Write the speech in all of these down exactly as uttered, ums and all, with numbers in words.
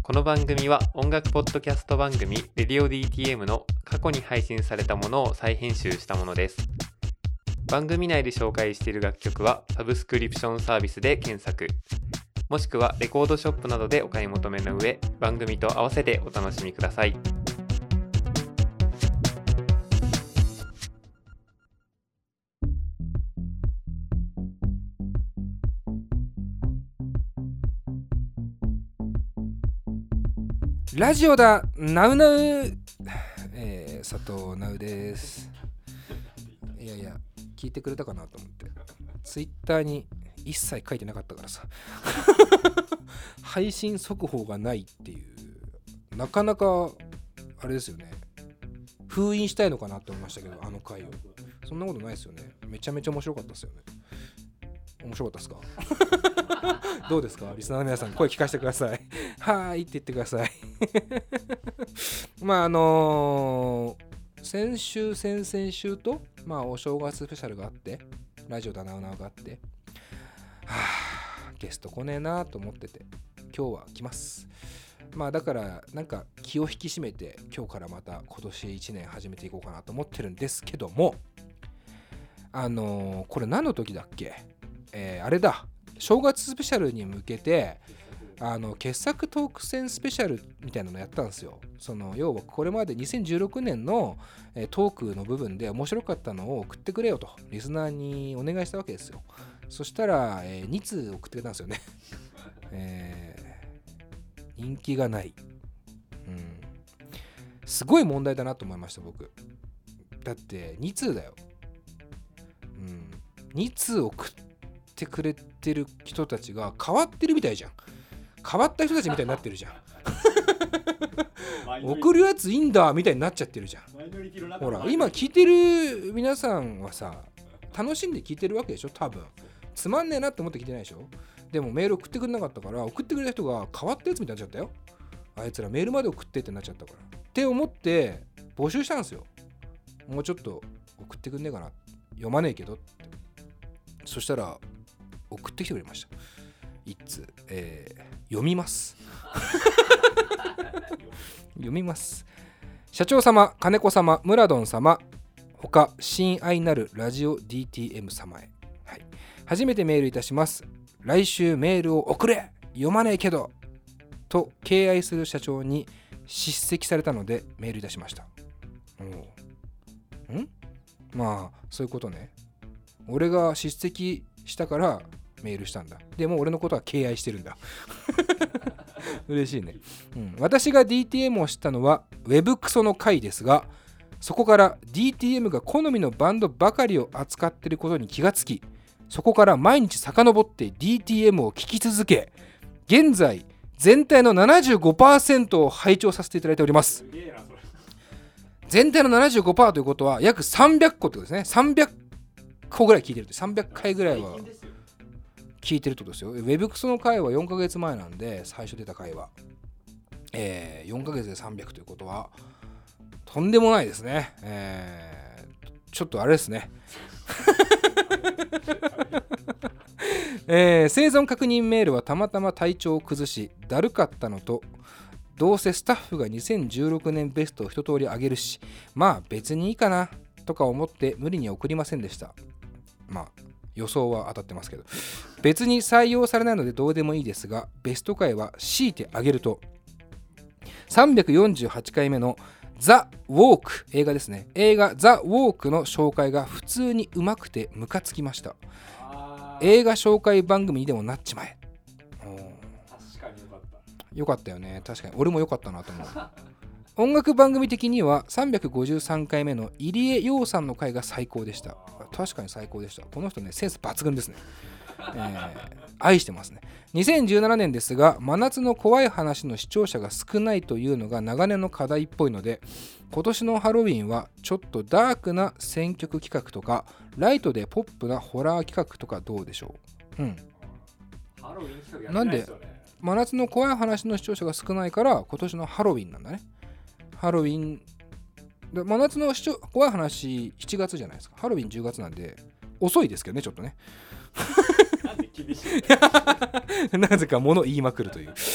この番組は音楽ポッドキャスト番組 Radio ディーティーエム の過去に配信されたものを再編集したものです。番組内で紹介している楽曲はサブスクリプションサービスで検索、もしくはレコードショップなどでお買い求めの上、番組と合わせてお楽しみください。 ラジオだナウナウ、えー、佐藤ナウです。いやいや聞いてくれたかなと思ってツイッターに一切書いてなかったからさ配信速報がないっていう、なかなかあれですよね。封印したいのかなと思いましたけど、あの回を。そんなことないですよね。めちゃめちゃ面白かったですよね。面白かったですかどうですかリスナーの皆さん、声聞かせてくださいはーいって言ってくださいまああのー、先週先々週と、まあ、お正月スペシャルがあって、ラジオだなうなうがあって、はぁゲスト来ねえなと思ってて、今日は来ます。まあだからなんか気を引き締めて今日からまた今年いちねん始めていこうかなと思ってるんですけども、あのー、これ何の時だっけ、えー、あれだ、正月スペシャルに向けてあの傑作トーク戦スペシャルみたいなのやったんですよ。その要はこれまでにせんじゅうろくねんの、えー、トークの部分で面白かったのを送ってくれよとリスナーにお願いしたわけですよ。そしたら、えー、に通送ってくれたんですよね、えー、人気がない、うん、すごい問題だなと思いました僕。だってに通だよ、うん、に通送ってくれてる人たちが変わってるみたいじゃん。変わった人たちみたいになってるじゃん送るやついいんだみたいになっちゃってるじゃん。ほら今聞いてる皆さんはさ、楽しんで聞いてるわけでしょ。多分つまんねえなって思って聞いてないでしょ。でもメール送ってくれなかったから、送ってくれた人が変わったやつみたいになっちゃったよ。あいつらメールまで送ってってなっちゃったからって思って募集したんですよ。もうちょっと送ってくんねえかな、読まねえけどって。そしたら送ってきてくれました。一通、えー、読みます読みます。社長様、金子様、ムラドン様、他親愛なるラジオ ディーティーエム 様へ、はい、初めてメールいたします。来週メールを送れ、読まねえけどと敬愛する社長に叱責されたのでメールいたしました。おんまあそういうことね。俺が叱責したからメールしたんだ。でも俺のことは敬愛してるんだ嬉しいね、うん、私が ディーティーエム を知ったのはウェブクソの回ですが、そこから ディーティーエム が好みのバンドばかりを扱っていることに気がつき、そこから毎日遡って ディーティーエム を聞き続け、現在全体の ななじゅうごパーセント を拝聴させていただいております。全体の ななじゅうごパーセント ということは約さんびゃっこってことですね。さんびゃっこぐらい聞いてるって、さんびゃっかいぐらいは聞いてるってことですよ。ウェブクソの回はよんかげつまえなんで、最初出た回は、えー、よんかげつでさんびゃくということはとんでもないですね、えー、ちょっとあれですねえー、生存確認メールはたまたま体調を崩しだるかったのと、どうせスタッフがにせんじゅうろくねんベストを一通り上げるし、まあ別にいいかなとか思って無理に送りませんでした。まあ予想は当たってますけど、別に採用されないのでどうでもいいですが、ベスト回は強いてあげるとさんびゃくよんじゅうはちかいめのザ・ウォーク、映画ですね、映画ザ・ウォークの紹介が普通にうまくてムカつきました。映画紹介番組にでもなっちまえ。 確かによかった。 よかったよね。確かに俺もよかったなと思う音楽番組的にはさんびゃくごじゅうさんかいめの入江洋さんの回が最高でした。確かに最高でした。この人ね、センス抜群ですね、えー、愛してますね。にせんじゅうななねんですが、真夏の怖い話の視聴者が少ないというのが長年の課題っぽいので、今年のハロウィンはちょっとダークな選曲企画とかライトでポップなホラー企画とかどうでしょう。うん。 ハロウィン企画やってないですよね。 なんで真夏の怖い話の視聴者が少ないから今年のハロウィンなんだね。ハロウィンで真夏の怖い話しちがつじゃないですか。ハロウィンじゅうがつなんで遅いですけどね、ちょっとねなんで厳しいなぜか物言いまくるという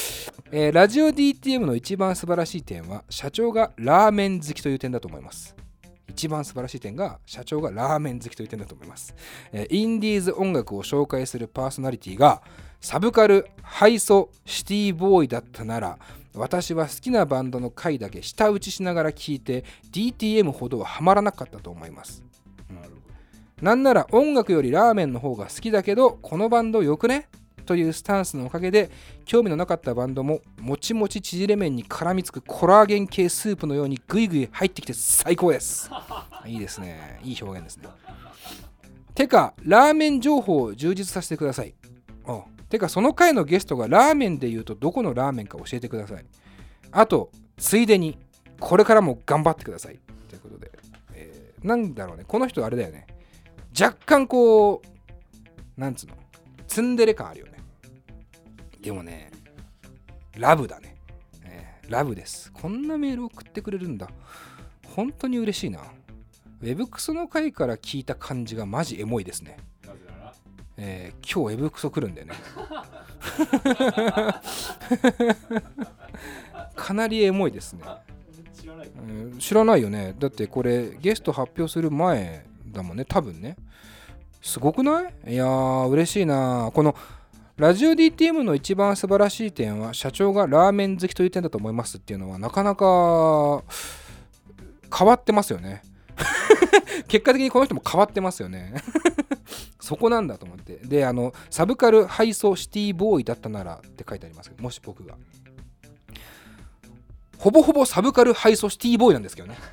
えー、ラジオ ディーティーエム の一番素晴らしい点は社長がラーメン好きという点だと思います。一番素晴らしい点が社長がラーメン好きという点だと思います。えー、インディーズ音楽を紹介するパーソナリティがサブカル、ハイソ、シティボーイだったなら、私は好きなバンドの回だけ舌打ちしながら聴いて ディーティーエム ほどはハマらなかったと思います。うん、なんなら音楽よりラーメンの方が好きだけどこのバンドよくねというスタンスのおかげで興味のなかったバンドももちもち縮れ麺に絡みつくコラーゲン系スープのようにグイグイ入ってきて最高です。いいですね。いい表現ですね。てかラーメン情報を充実させてください。おてかその回のゲストがラーメンで言うとどこのラーメンか教えてください。あとついでにこれからも頑張ってくださいということで、えー、なんだろうね、この人あれだよね、若干こうなんつうのツンデレ感あるよね。でもねラブだね、えー、ラブです。こんなメール送ってくれるんだ、本当に嬉しいな。ウェブクソの回から聞いた感じがマジエモいですね。えー、今日ウェブクソ来るんだよねかなりエモいですね。知らない、えー、知らないよね。だってこれゲスト発表する前だもんね、多分ね。すごくない？いやー嬉しいな。このラジオ ディーティーエム の一番素晴らしい点は社長がラーメン好きという点だと思いますっていうのはなかなか変わってますよね結果的にこの人も変わってますよねそこなんだと思って。で、あのサブカルハイソシティボーイだったならって書いてありますけど、もし僕がほぼほぼサブカルハイソシティボーイなんですけどね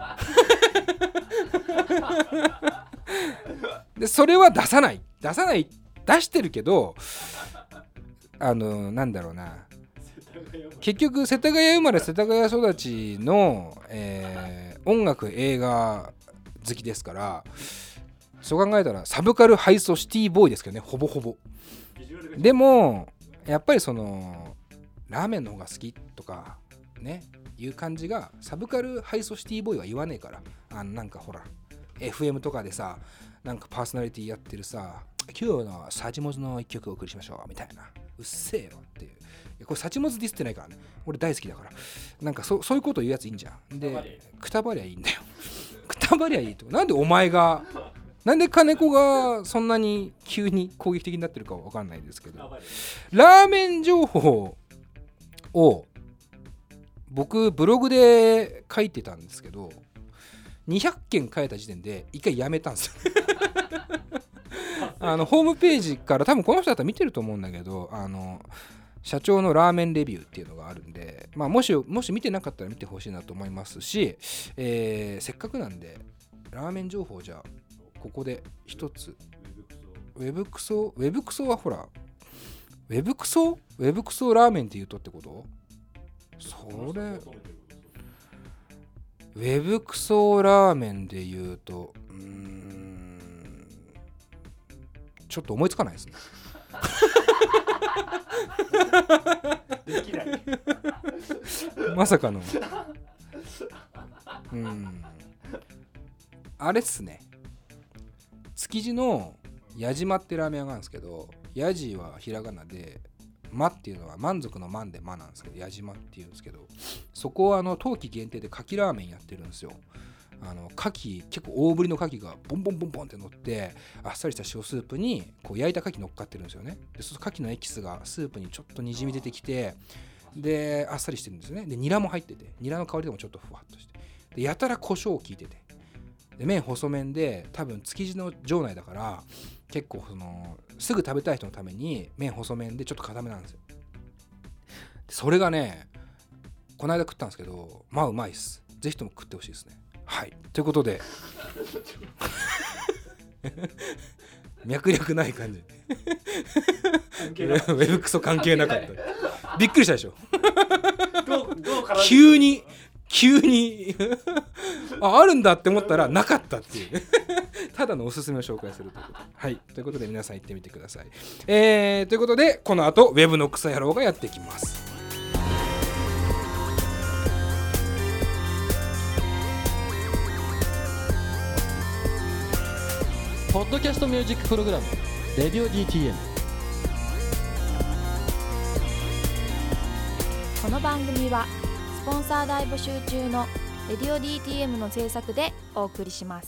でそれは出さない出さない出してるけど、あのなんだろうな、結局世田谷生まれ世田谷育ちの、えー、音楽映画好きですから、そう考えたらサブカルハイソシティボーイですけどね、ほぼほぼ。でもやっぱりそのラーメンの方が好きとかねいう感じがサブカルハイソシティボーイは言わねえから、あのなんかほら エフエム とかでさ、なんかパーソナリティやってるさ、今日のサチモズの一曲をお送りしましょうみたいな、うっせえよっていう。これサチモズディスってないからね、俺大好きだから、なんか そ, そういうこと言うやついいんじゃん。でくたばりゃいいんだよくたばりゃいいと。なんでお前がなんで金子がそんなに急に攻撃的になってるかわかんないですけど、ラーメン情報を僕ブログで書いてたんですけど、にひゃっけん書いた時点で一回やめたんですよあのホームページから多分この人だったら見てると思うんだけど、あの社長のラーメンレビューっていうのがあるんで、まあ、もしもし見てなかったら見てほしいなと思いますし、えー、せっかくなんでラーメン情報じゃあここで一つ、ウェブクソウェブクソはほらウェブクソウェブクソラーメンって言うとってこと？それウェブクソラーメンで言うとうーんちょっと思いつかないですねできないまさかのうんあれっすね、築地のやじまってラーメン屋があるんですけど、やじはひらがなでまっていうのは満足の満でまなんですけど、やじまっていうんですけど、そこはあの冬季限定で牡蠣ラーメンやってるんですよ。あの牡蠣結構大ぶりの牡蠣がボンボンボンボンって乗ってあっさりした塩スープにこう焼いた牡蠣乗っかってるんですよね。でそうすると牡蠣のエキスがスープにちょっとにじみ出てきて、であっさりしてるんですね。でニラも入ってて、ニラの香りでもちょっとふわっとして、でやたら胡椒を効いてて、で麺細麺で多分築地の場内だから結構そのすぐ食べたい人のために麺細麺でちょっと固めなんですよ。それがねこの間食ったんですけど、まあうまいっす。ぜひとも食ってほしいですね。はいということで脈略ない感じウェブクソ関係なかったびっくりしたでしょどうどう急に急にあ, あるんだって思ったらなかったっていうただのおすすめを紹介するということで、はいということで皆さん行ってみてください。えー、ということでこの後ウェブの草野郎がやってきます。 ポッドキャストミュージックプログラムレディオ ディーティーエムこの番組はスポンサー大募集中のレディオ ディーティーエム の制作でお送りします。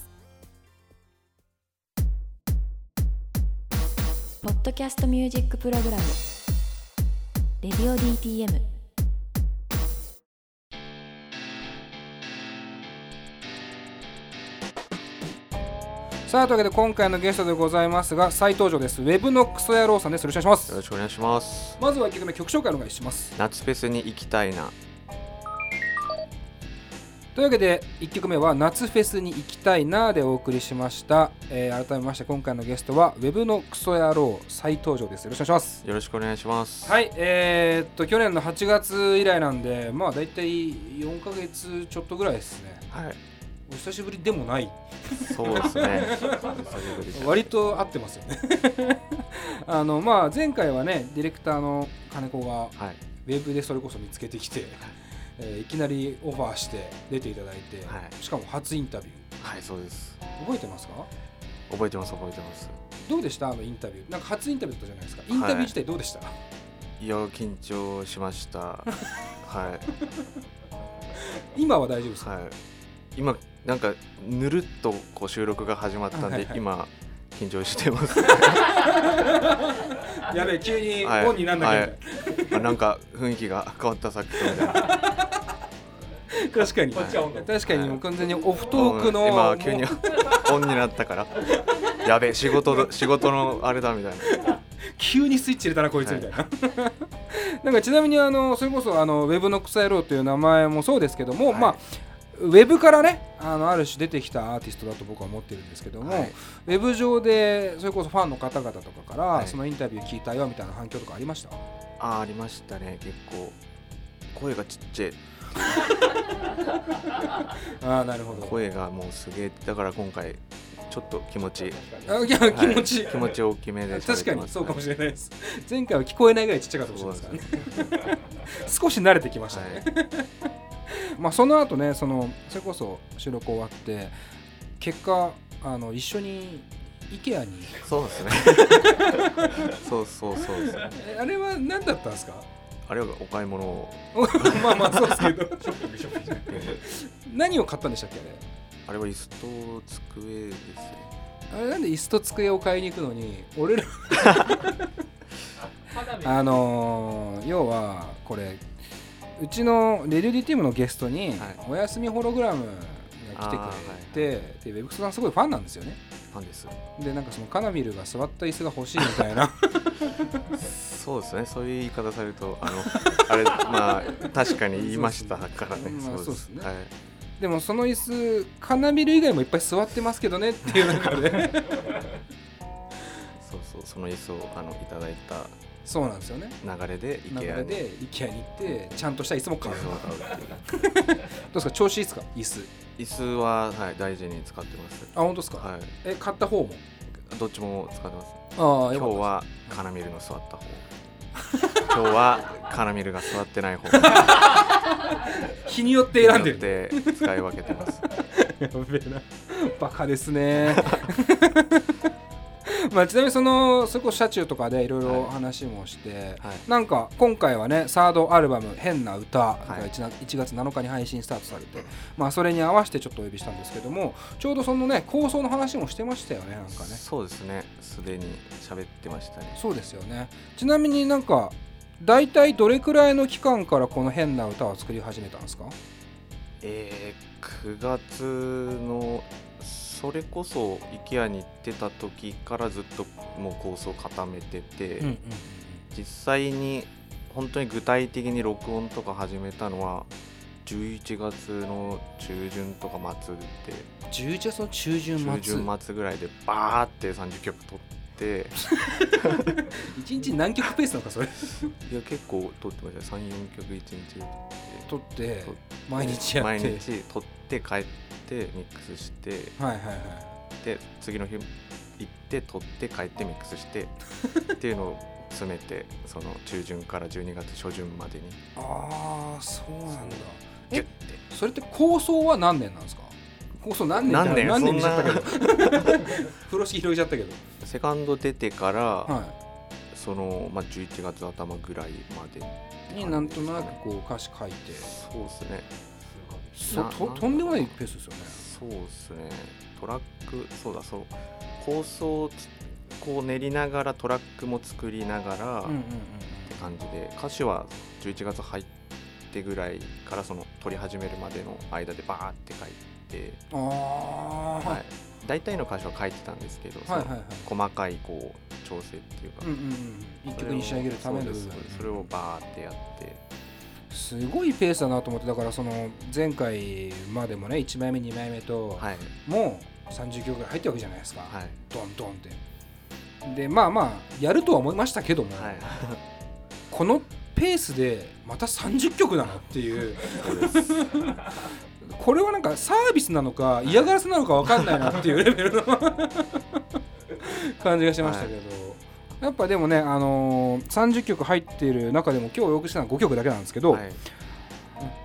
ポッドキャストミュージックプログラムレディオ ディーティーエム。 さあというわけで今回のゲストでございますが再登場です。ウェブのクソ野郎さんです。よろしくお願いします。 よろしくお願いします。 まずはいっきょくめ曲紹介お願いします。 夏フェスに行きたいな。 というわけでいっきょくめは夏フェスに行きたいなでお送りしました、えー、改めまして今回のゲストはウェブのクソ野郎再登場です。よろしくお願いします。 よろしくお願いします。 はい、えー、っと去年のはちがつ以来なんでまあだいたいよんかげつちょっとぐらいですね。 はい、 お久しぶりでもない。 そうですね割と合ってますよねあの、まあ、前回はねディレクターの金子が、はい、ウェブでそれこそ見つけてきて、はいえー、いきなりオファーして出ていただいて、はい、しかも初インタビュー。 はい、そうです。 覚えてますか？ 覚えてます覚えてます。 どうでしたあのインタビュー？なんか初インタビューだったじゃないですか。インタビュー自体どうでした？はい、 いや緊張しましたはい今は大丈夫ですか？ はい、今なんかぬるっとこう収録が始まったんで、はいはい、今緊張してますやべえ急にオンになんなきゃみたいな、はいはい、 なんか雰囲気が変わったさっきとみたいな確かに、はい、確かにもう完全にオフトークの、 うん、今急にオンになったからやべえ仕事仕事のあれだみたいな急にスイッチ入れたなこいつみたいな、はい、なんかちなみにあのそれこそあのウェブのクソ野郎という名前もそうですけども、はい、まあウェブからね あのある種出てきたアーティストだと僕は思ってるんですけども、はい、ウェブ上でそれこそファンの方々とかから、はい、そのインタビュー聞いたよみたいな反響とかありました？ あ、ありましたね。結構声がちっちゃいあ、なるほど。 声がもうすげえ。だから今回ちょっと気持ちあいや気持ち、 はい、気持ち大きめで喋ってます。 確かにそうかもしれないです。前回は聞こえないぐらいちっちゃかったかもしれないですからね少し慣れてきましたね、はいまあその後ねそのそれこそ収録終わって結果あの一緒に IKEA にそうですねそうそうそうですね。 あれは何だったんですか？ あれはお買い物をまあまあそうですけど何を買ったんでしたっけ？あれあれは椅子と机ですね。 あれなんで椅子と机を買いに行くのに俺らあのー、要はこれうちのレディオ ディーティーエムのゲストにおやすみホログラムが来てくれて、はい、でウェブクソさんすごいファンなんですよね。 ファンです。 でなんかそのカナミルが座った椅子が欲しいみたいなそうですね。そういう言い方されるとあのあれまあ確かに言いましたからね。 まあそうですね。 はい、 でもその椅子カナミル以外もいっぱい座ってますけどねっていう中でそうそうその椅子をあのいただいた。 そうなんですよね。 流れで IKEA に, 流れで IKEA に行ってちゃんとした椅子も買う。どうですか調子いいですか椅子？ 椅子は、はい、大事に使ってます。 あ本当ですか？はい、え買った方も？ どっちも使ってます。 あ今日はカナミルの座った方今日はカナミルが座ってない方日によって選んでる。 日によって使い分けてますやべえなバカですねまあ、ちなみにそのそれこそ車中とかでいろいろ話もして、はいはい、なんか今回はねサードアルバム変な歌が 1, いちがつなのかに配信スタートされて、まあ、それに合わせてちょっとお呼びしたんですけどもちょうどそのね構想の話もしてましたよね。なんかねそうですねすでに喋ってましたね。 そうですよね。ちなみになんか大体どれくらいの期間からこの変な歌を作り始めたんですか？ えー、くがつのそれこそ IKEA に行ってた時からずっともう構想を固めてて、うんうんうん、実際に本当に具体的に録音とか始めたのはじゅういちがつの中旬とか末でじゅういちがつの中旬末中旬末ぐらいでバーってさんじゅっきょく撮っていちにち何曲ペースなのかそれいや結構撮ってました。 さん,よん 曲いちにちで撮って毎日やって毎日撮って帰ってミックスして、 はいはいはい、 で次の日行って撮って帰ってミックスしてっていうのを詰めてその中旬からじゅうにがつ初旬までに。 ああそうなんだ。えそれって構想は何年なんですか？構想何年何年何年にしちゃったけど風呂敷広げちゃったけどセカンド出てから、はその、まあ、じゅういちがつ頭ぐらいまでになんとなくこう歌詞書いて、 そうですね。 そうととんでもないペースですよね。 そうですね。トラック、そうだ、そう構想をこう練りながらトラックも作りながら、 うんうんうんうん、 って感じで、歌詞はじゅういちがつ入ってぐらいからその撮り始めるまでの間でバーって書いて、 ああ、 はい、大体の歌詞は書いてたんですけど、 はいはいはい、 その細かいこう調整っていうか、 うんうんうん、一曲に仕上げるための部分、 それをバーってやって、 すごいペースだなと思って。だからその前回までもねいちまいめにまいめと、 はい、 もうさんじゅっきょくぐらい入ってるわけじゃないですか、 はい、 ドンドンってで、まあまあやるとは思いましたけども、 はい、 このペースでまたさんじゅっきょくなのっていうそうですこれはなんかサービスなのか嫌がらせなのか分かんないなっていうレベルの感じがしましたけど、はい、やっぱでもね、あのー、さんじゅっきょく入っている中でも今日お送りしたのはごきょくだけなんですけど、はい、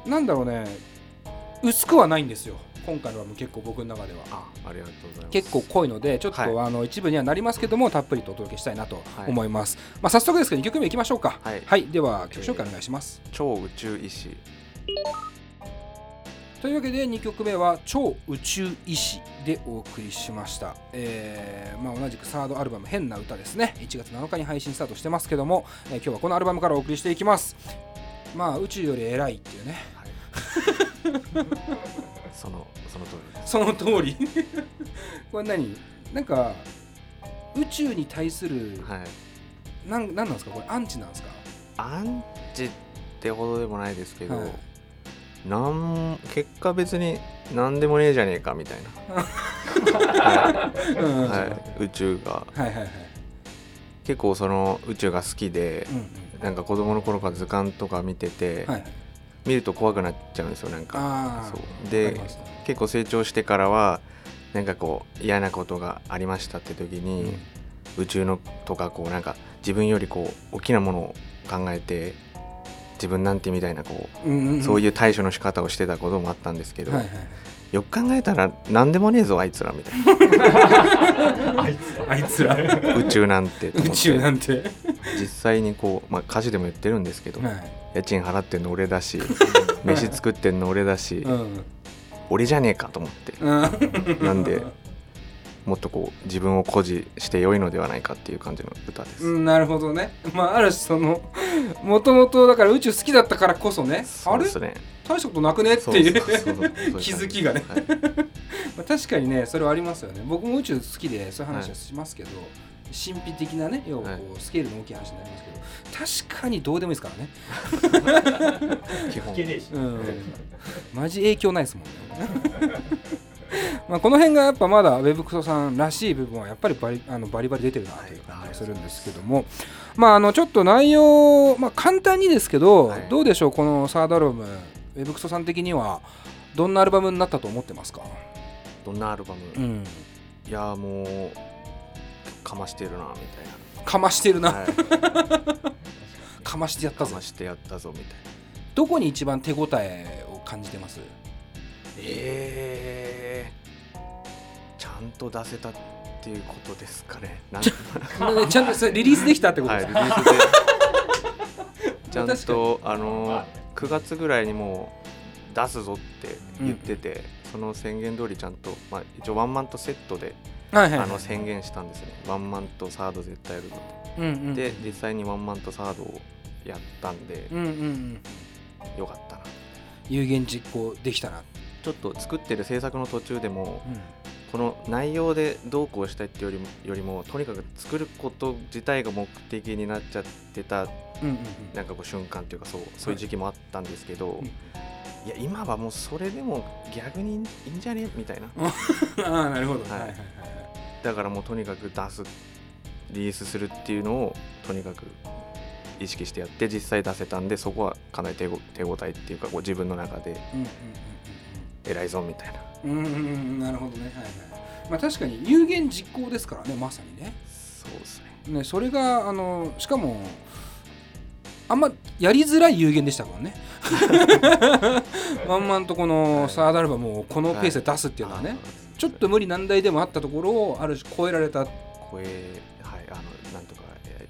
なんだろうね、薄くはないんですよ今回のは。結構僕の中ではあ, ありがとうございます。 結構濃いのでちょっと、はい、あの一部にはなりますけどもたっぷりとお届けしたいなと思います、はい。まあ、早速ですけどにきょくめいきましょうか。はい、はい、では曲紹介お願いします。 えー、超宇宙医師というわけでにきょくめは超宇宙医師でお送りしました。えーまあ、同じくサードアルバム変な歌ですね、いちがつなのかに配信スタートしてますけども、えー、今日はこのアルバムからお送りしていきます。まあ宇宙より偉いっていうね、 はい、そのその通りその通りこれ何なんか宇宙に対する、はい、なん、なんなんですかこれ、アンチなんですか？ アンチってほどでもないですけど、はい、なん結果別に何でもねえじゃねえかみたいな、はいうんはい、宇宙が、はいはいはい、結構その宇宙が好きで、うんうん、なんか子供の頃から図鑑とか見てて、はい、見ると怖くなっちゃうんですよ。なんかそうで、ね、結構成長してからはなんかこう嫌なことがありましたって時に、うん、宇宙のとかこうなんか自分よりこう大きなものを考えて自分なんてみたいなこう、うんうんうん、そういう対処の仕方をしてたこともあったんですけど、はいはい、よく考えたら何でもねえぞあいつらみたいなあいつらあいつら宇宙なんて宇宙なんて実際にこう、まあ、歌詞でも言ってるんですけど、はい、家賃払ってんの俺だし飯作ってんの俺だし、うん、俺じゃねえかと思って、うん、なんでもっとこう自分を誇示して良いのではないかっていう感じの歌です、 うん、なるほどね。まあある種そのもともとだから宇宙好きだったからこそね、 そうですね、 あれ大したことなくねっていう気づきがね、はい、まあ確かにねそれはありますよね。僕も宇宙好きでそういう話はしますけど、はい、神秘的なね要はこう、はい、スケールの大きい話になりますけど確かにどうでもいいですからね基本、うん、 マジ影響ないですもんねまあこの辺がやっぱまだウェブクソさんらしい部分はやっぱりバリ、あのバリバリ出てるなという感じがするんですけども、まああのちょっと内容、まあ、簡単にですけど、はい、どうでしょうこのサードアルバムウェブクソさん的にはどんなアルバムになったと思ってますか？ どんなアルバム、うん、いやもうかましてるなみたいな。 かましてるな、はい、かましてやったぞかましてやったぞみたいな。 どこに一番手応えを感じてます？ えー、ちゃんと出せたっていうことですかね。なんちゃんとそれリリースできたってことですか？はい、リリースでちゃんとあのくがつぐらいにもう出すぞって言ってて、うん、その宣言通りちゃんと、まあ、一応ワンマンとセットで、はいはいはい、あの宣言したんですね。ワンマンとサード絶対やるぞと、うんうん、で実際にワンマンとサードをやったんで、うんうんうん、よかったな、 有言実行できたな。 ちょっと作ってる制作の途中でも、うん、この内容でどうこうしたいってよりも、よりもとにかく作ること自体が目的になっちゃってた、うんうんうん、なんかこう瞬間っていうかそう、そういう時期もあったんですけど、はい、いや今はもうそれでも逆にいいんじゃねみたいなああなるほど、はいはいはい、 だからもうとにかく出すリリースするっていうのをとにかく意識してやって実際出せたんで、そこはかなり手ご、手応えっていうかこう自分の中で、うんうんうん偉いぞみたいな。 うんうんうんなるほどね、はいはい。まあ確かに有言実行ですからね、まさにね。 そうですね。 ねそれがあのしかもあんまやりづらい有言でしたからね。ワンマンとこのサードアルバムをこのペースで出すっていうのはね、はい、ちょっと無理難題でもあったところをある種超えられた。 超えはいあのなんとか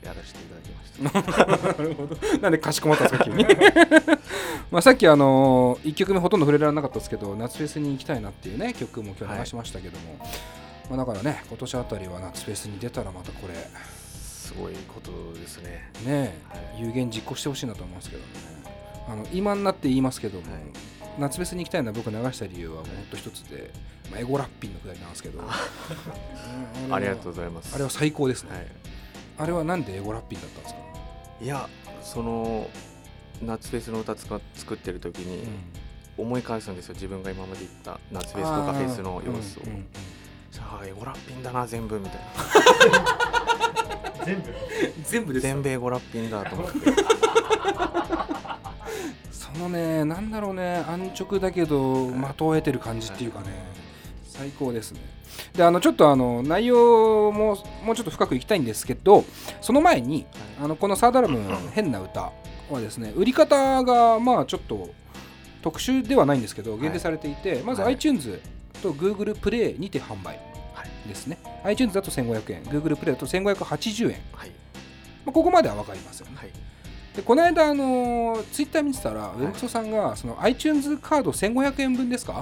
やらせていただきましたなるほど。なんでかしこまったんですか急にまあさっきあのいっきょくめほとんど触れられなかったですけど、夏フェスに行きたいなっていうね曲も今日流しましたけども、はい、まあ、だからね今年あたりは夏フェスに出たらまたこれすごいことですね。 ねえ、はい、有言実行してほしいなと思うんですけどね。あの今になって言いますけども、はい、夏フェスに行きたいのは僕流した理由はもうほんと一つで、まあ、エゴラッピンのくだりなんですけどうん、ありがとうございます。 あれは最高ですね、はい、あれはなんでエゴラッピンだったんですか？ いや、その夏フェスの歌つか作ってる時に思い返すんですよ、自分が今まで行った夏フェスとかフェスの様子を、うんうんうん、さあエゴラッピンだな全部みたいな全部全部です全部エゴラッピンだと思ってそのね、なんだろうね、安直だけど的を得てる感じっていうかね、最高ですね。で、あのちょっとあの内容ももうちょっと深くいきたいんですけど、その前にあのこのサードアルバム変な歌はですね、売り方がまあちょっと特殊ではないんですけど限定されていて、まず iTunes と Google プレイにて販売ですね。 iTunes だとせんごひゃくえん、 Google プレイだとせんごひゃくはちじゅうえん、はい、まあ、ここまでは分かりますよね、はい。でこの間あのツイッター見てたら、はい、ウェブクソさんがその iTunes カードせんごひゃくえんぶんですか、はい、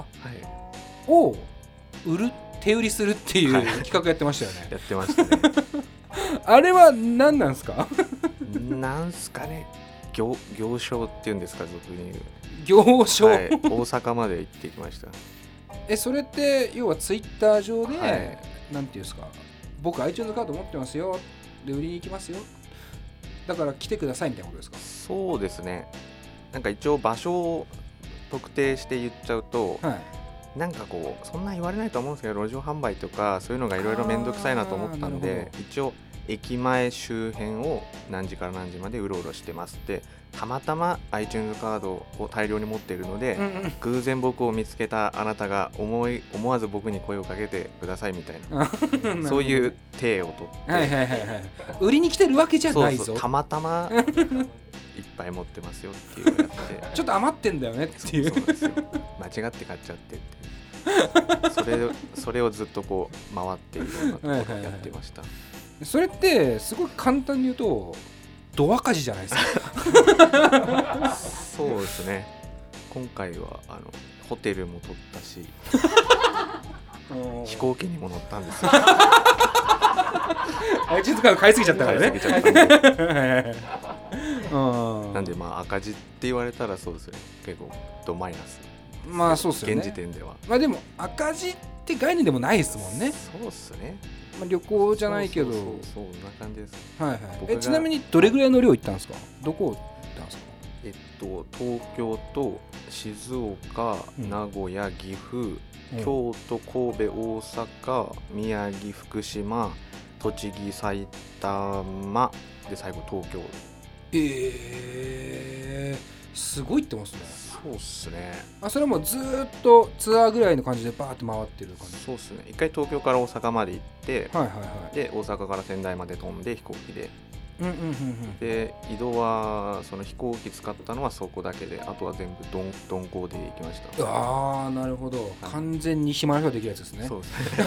を売る手売りするっていう企画やってましたよね、はい、 やってましたねあれは何なんですかなんすかね、行行商っていうんですか、俗に言う行商、 はい、大阪まで行ってきましたえ、それって要はツイッター上で、はい、なんていうんですか、僕 iTunes カード持ってますよで売りに行きますよ、だから来てくださいみたいなことですか？ そうですね。なんか一応場所を特定して言っちゃうと、はい、なんかこうそんな言われないと思うんですけど、路上販売とかそういうのがいろいろめんどくさいなと思ったんで、一応駅前周辺を何時から何時までうろうろしてますって、たまたま iTunes カードを大量に持っているので、うんうん、偶然僕を見つけたあなたが思い思わず僕に声をかけてくださいみたいなそういう体を取って、はいはいはいはい、 売りに来てるわけじゃないぞ、 そうそう、たまたまいっぱい持ってますよっていうのをやってちょっと余ってんだよねっていう、 そうそうですよ、間違って買っちゃってってそれそれをずっとこう回っていろんなところをやってました、はいはいはい、 それってすごく簡単に言うとド赤字じゃないですかそうですね。今回はあのホテルも取ったし飛行機にも乗ったんですよ iTunes カード買いすぎちゃったからねなんでまあ赤字って言われたらそうですね、結構ドマイナス、 まあそうですよね、 現時点では。 まあでも赤字って概念でもないですもんね。 そうっすね、 まあ、旅行じゃないけど、 そうそうそう、そんな感じです、 はいはい。え、ちなみにどれぐらいの量行ったんですか？どこ行ったんですか？ えっと東京と静岡、うん、名古屋、岐阜、うん、京都、神戸、大阪、宮城、福島、栃木、埼玉で最後東京。 えー、すごい行ってますね。 そうっすね。 あ、それはもうずっとツアーぐらいの感じでバーって回ってる感じ？ そうっすね。一回東京から大阪まで行って、 はいはいはい、で大阪から仙台まで飛んで飛行機で、 うんうんうんうん、 で移動はその飛行機使ったのはそこだけで、あとは全部鈍行で行きました。 ああ、なるほど、はい、完全に暇な人ができるやつですね。 そうですね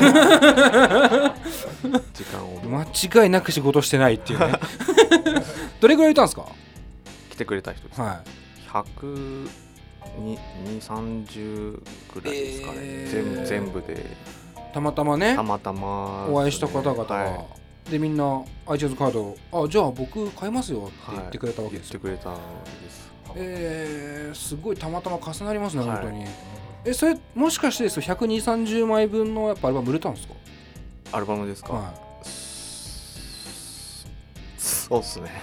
時間を間違いなく仕事してないっていうねどれぐらいいたんですか？ 来てくれた人です、はい、ひゃくにじゅう、さんじゅうぐらいですかね、えー、全, 全部でたまたまね、 たまたま、ね、 お会いした方々が、はい、でみんな iTunes カード、あ、じゃあ僕買いますよって言ってくれたわけですよ、 はい、言ってくれたわけです。 えー、すごいたまたま重なりますね、はい、本当に。え、それもしかしてですよ、ひゃくにじゅう、さんじゅうまいぶんのやっぱアルバム売れたんですか？ アルバムですか？はい、そうっすね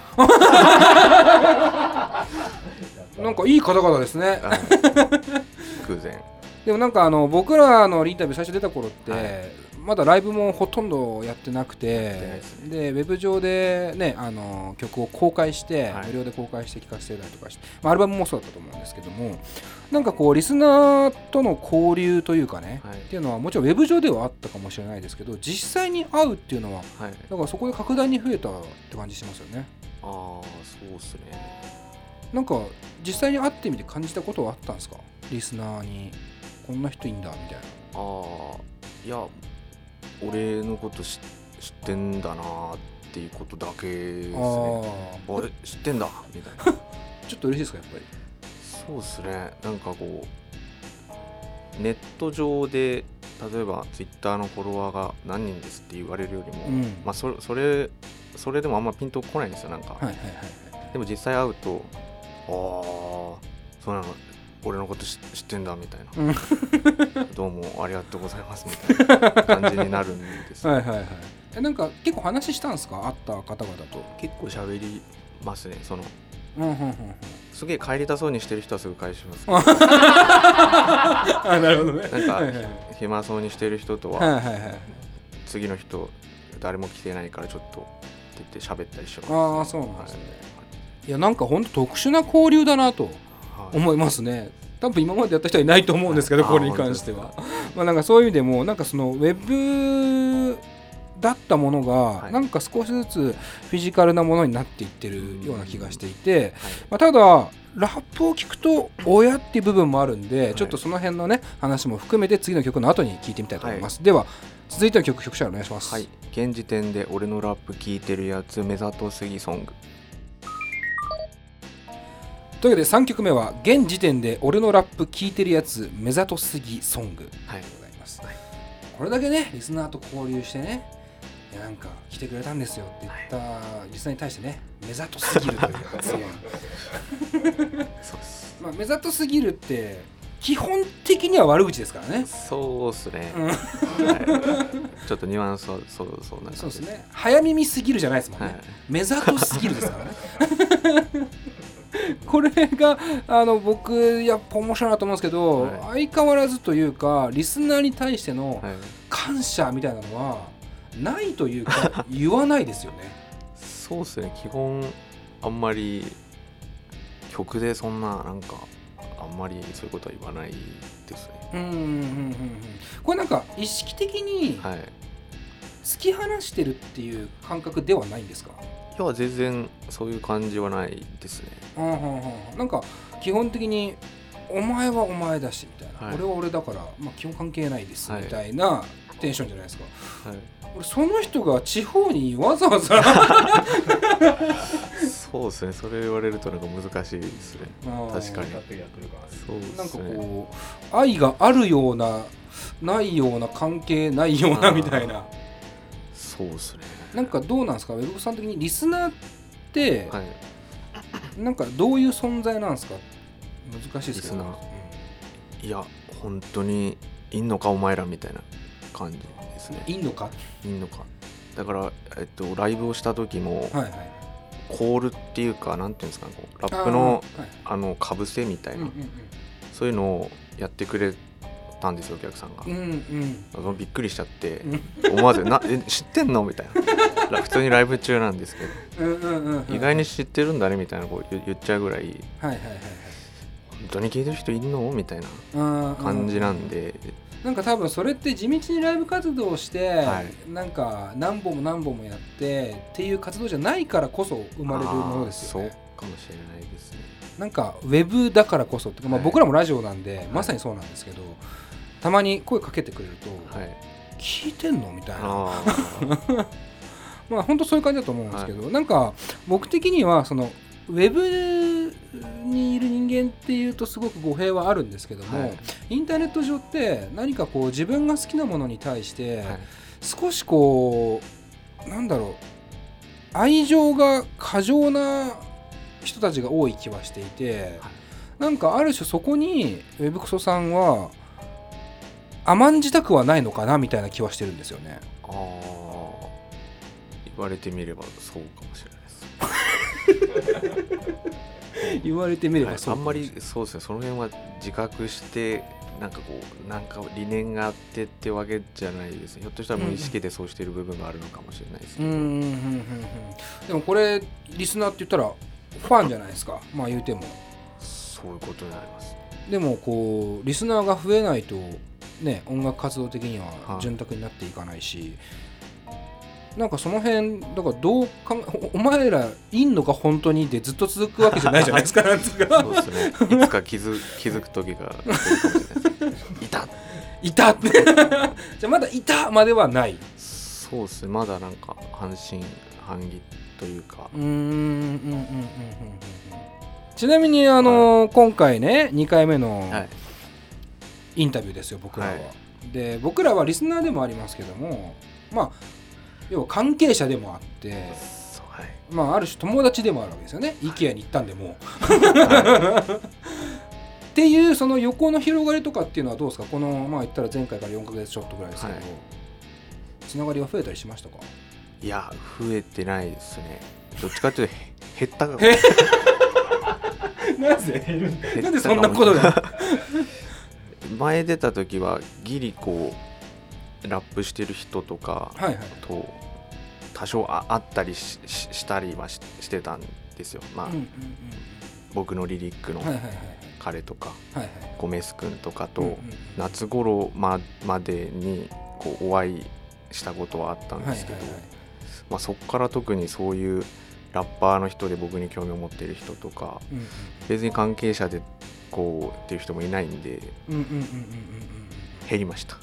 なんかいい方々ですね偶然。 でもなんかあの僕らのインタビュー最初出た頃って、はい、まだライブもほとんどやってなくて、ね、でウェブ上で、ね、あの曲を公開して、はい、無料で公開して聴かせてたりとかして、まあ、アルバムもそうだったと思うんですけども、なんかこうリスナーとの交流というかね、はい、っていうのはもちろんウェブ上ではあったかもしれないですけど、実際に会うっていうのは、はい、だからそこで格段に増えたって感じしますよね。 ああ、そうっすね。 なんか実際に会ってみて感じたことはあったんですか？リスナーにこんな人いいんだみたいな。 ああ、いや、俺のこと知ってんだなっっていうことだけですね。 ああれ知ってんだみたいなちょっと嬉しいですかやっぱり。 そうですね。なんかこうネット上で例えばツイッターのフォロワーが何人ですって言われるよりも、 うんまあそれそれそれでもあんまピンとこないんですよなんか、 はいはいはいでも実際会うとああそうなの俺のこと知知ってんだみたいな、うん、どうもありがとうございますみたいな感じになるんです、 はいはいはい。えなんか結構話したんですか会った方々と。 結構喋りますね。そのうんうんうんうんすげえ帰りたそうにしてる人はすぐ返しますあなるほどね。 なんか、 はいはいはい暇そうにしてる人とは、 はいはいはい次の人誰も来てないからちょっとって言って喋ったりします。 ああそうなんですね。いやなんか本当特殊な交流だなと思いますね。多分今までやった人はいないと思うんですけど、これに関してはまあなんかそういう意味でもなんかそのウェブだったものが、はい、なんか少しずつフィジカルなものになっていってるような気がしていて、はいまあ、ただラップを聞くと親っていう部分もあるんで、はい、ちょっとその辺のね話も含めて次の曲の後に聞いてみたいと思います、はい、では続いての曲曲者お願いします。 はい、現時点で俺のラップ聞いてるやつ目ざとすぎソングというわけでさんきょくめは現時点で俺のラップ聞いてるやつ目ざとすぎソングでございます、はい、これだけねリスナーと交流してねなんか来てくれたんですよって言ったリスナーに対してね目ざとすぎるという発言そうです、まあ、目ざとすぎるって基本的には悪口ですからね。 そうですね、うんはい、ちょっとニュアンスはそうそうなんそうですね。早耳すぎるじゃないですもんね、はい、目ざとすぎるですからねこれがあの僕やっぱ面白いなと思うんですけど、はい、相変わらずというかリスナーに対しての感謝みたいなのはないというか言わないですよねそうですね。基本あんまり曲でそんななんかあんまりそういうことは言わないですね。 うんうんうんうん。これなんか意識的に突き放してるっていう感覚ではないんですか？ いや全然そういう感じはないですね。 うんうんうん、なんか基本的にお前はお前だしみたいな、はい、俺は俺だから、まあ、基本関係ないですみたいなテンションじゃないですか、はい、俺その人が地方にわざわざそうですね。それ言われるとなんか難しいですね。確かにそうですね。なんかこう愛があるようなないような関係ないようなみたいな。 そうですね。 なんかどうなんですかウェブさん的にリスナーって、はい、なんかどういう存在なんですか？難しいですけど、ねうん、いや本当にいんのかお前らみたいな感じですね。 いんのかいんのかだから、えっと、ライブをした時も、はいはい、コールっていうかなんていうんですか、こうラップの あ,、はい、あのかぶせみたいな、うんうんうん、そういうのをやってくれたんですよお客さんが、うんうん、びっくりしちゃって思わずなえ知ってんのみたいな普通にライブ中なんですけど、うんうんうんうん、意外に知ってるんだねみたいなこう言っちゃうぐらい、はいはいはいはい、本当に聞いてる人いるのみたいな感じなんで、 なんか多分それって地道にライブ活動をして、はい、なんか何本も何本もやってっていう活動じゃないからこそ生まれるものですよね。 そうかもしれないですね。 なんかウェブだからこそってか、まあ、僕らもラジオなんで、はい、まさにそうなんですけど、たまに声かけてくれると、はい、聞いてんのみたいなまあ本当そういう感じだと思うんですけど、はい、なんか僕的にはそのウェブにいる人間っていうとすごく語弊はあるんですけども、はい、インターネット上って何かこう自分が好きなものに対して少しこうなんだろう愛情が過剰な人たちが多い気はしていて、はい、なんかある種そこにウェブクソさんは甘んじたくはないのかなみたいな気はしてるんですよね。 あ言われてみればそうかもしれないです言われてみればそう、 はい、あんまりそうですねその辺は自覚してなんかこうなんか理念があってってわけじゃないですね。ひょっとしたら無意識でそうしている部分があるのかもしれないですけど、うんうんうんうん、 でもこれリスナーって言ったらファンじゃないですか。まあ言うてもそういうことになります。 でもこうリスナーが増えないとね音楽活動的には潤沢になっていかないし、はあ、なんかその辺だからどうかお前らいんのか本当にでずっと続くわけじゃないじゃないですかなんつかそうですね。いつか気づ気づく時が来るかもしれないですいたいたじゃあまだいたまではない。 そうですね。まだなんか半信半半木というか。 うーんうんうんうんうんうん。ちなみにあのーはい、今回ねにかいめのインタビューですよ僕らは、はい、で僕らはリスナーでもありますけども、まあ要は関係者でもあって、はい、まあある種友達でもあるわけですよね、はい、IKEA に行ったんでも、はい、っていうその横の広がりとかっていうのはどうですか？このまあ言ったら前回からよんかげつちょっとぐらいですけど、はい、つながりは増えたりしましたか？ いや増えてないですね。どっちかというと減ったかなぜ減るんなんでそんなことが前出た時はギリこうラップしてる人とかと多少ああったり し, し, したりは し, してたんですよ。まあ、うんうんうん、僕のリリックの彼とか、はいはい、ゴメス君とかと、うんうん、夏頃 ま, までにこうお会いしたことはあったんですけど、はいはいはい、まあ、そこから特にそういうラッパーの人で僕に興味を持っている人とか、うんうん、別に関係者でこうっていう人もいないんで、減りました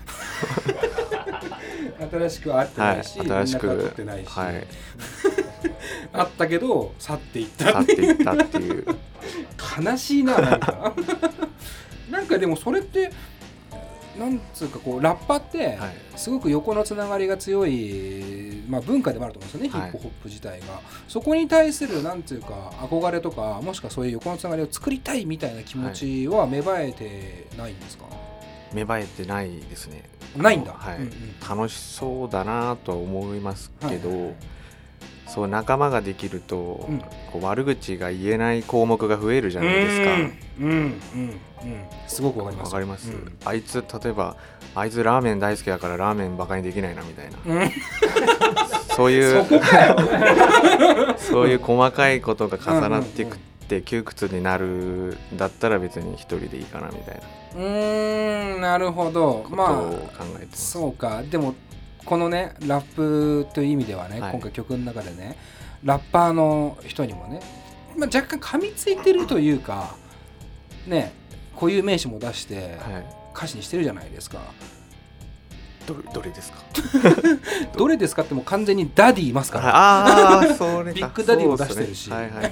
新しく会ってないし、はい、新しく連絡は取ってないし、はい、あったけど去っていった去っていったっていう悲しいな。なんかなんかでもそれってなんつうかこうラッパってすごく横のつながりが強い、まあ、文化でもあると思うんですよね、はい、ヒップホップ自体が。そこに対するなんつうか憧れとか、もしくはそういう横のつながりを作りたいみたいな気持ちは芽生えてないんですか？ 芽生えてないですね。 ないんだ、 はい、うんうん、楽しそうだなとは思いますけど、はいはいはい、そう仲間ができると、うん、こう悪口が言えない項目が増えるじゃないですか。うんうんうんうん、 すごくわかります。 わかります、うん、あいつ例えばあいつラーメン大好きだからラーメンバカにできないなみたいな、うん、そういうそ, そういう細かいことが重なっていくって窮屈になるだったら別に一人でいいかなみたいな。 うーん、なるほど。 まあ考えてます。 そうか。でもこのねラップという意味ではね、はい、今回曲の中でねラッパーの人にもね、まあ、若干噛みついてるというかね、固有名詞も出して歌詞にしてるじゃないですか。 ど, どれですかどれですかってもう完全にダディいますから。 ああそれビッグダディも出してるし、 はいはいはい、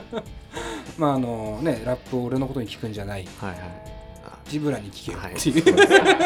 あまああのねラップを俺のことに聞くんじゃない、はいはい、ジブラに聞けよっていう、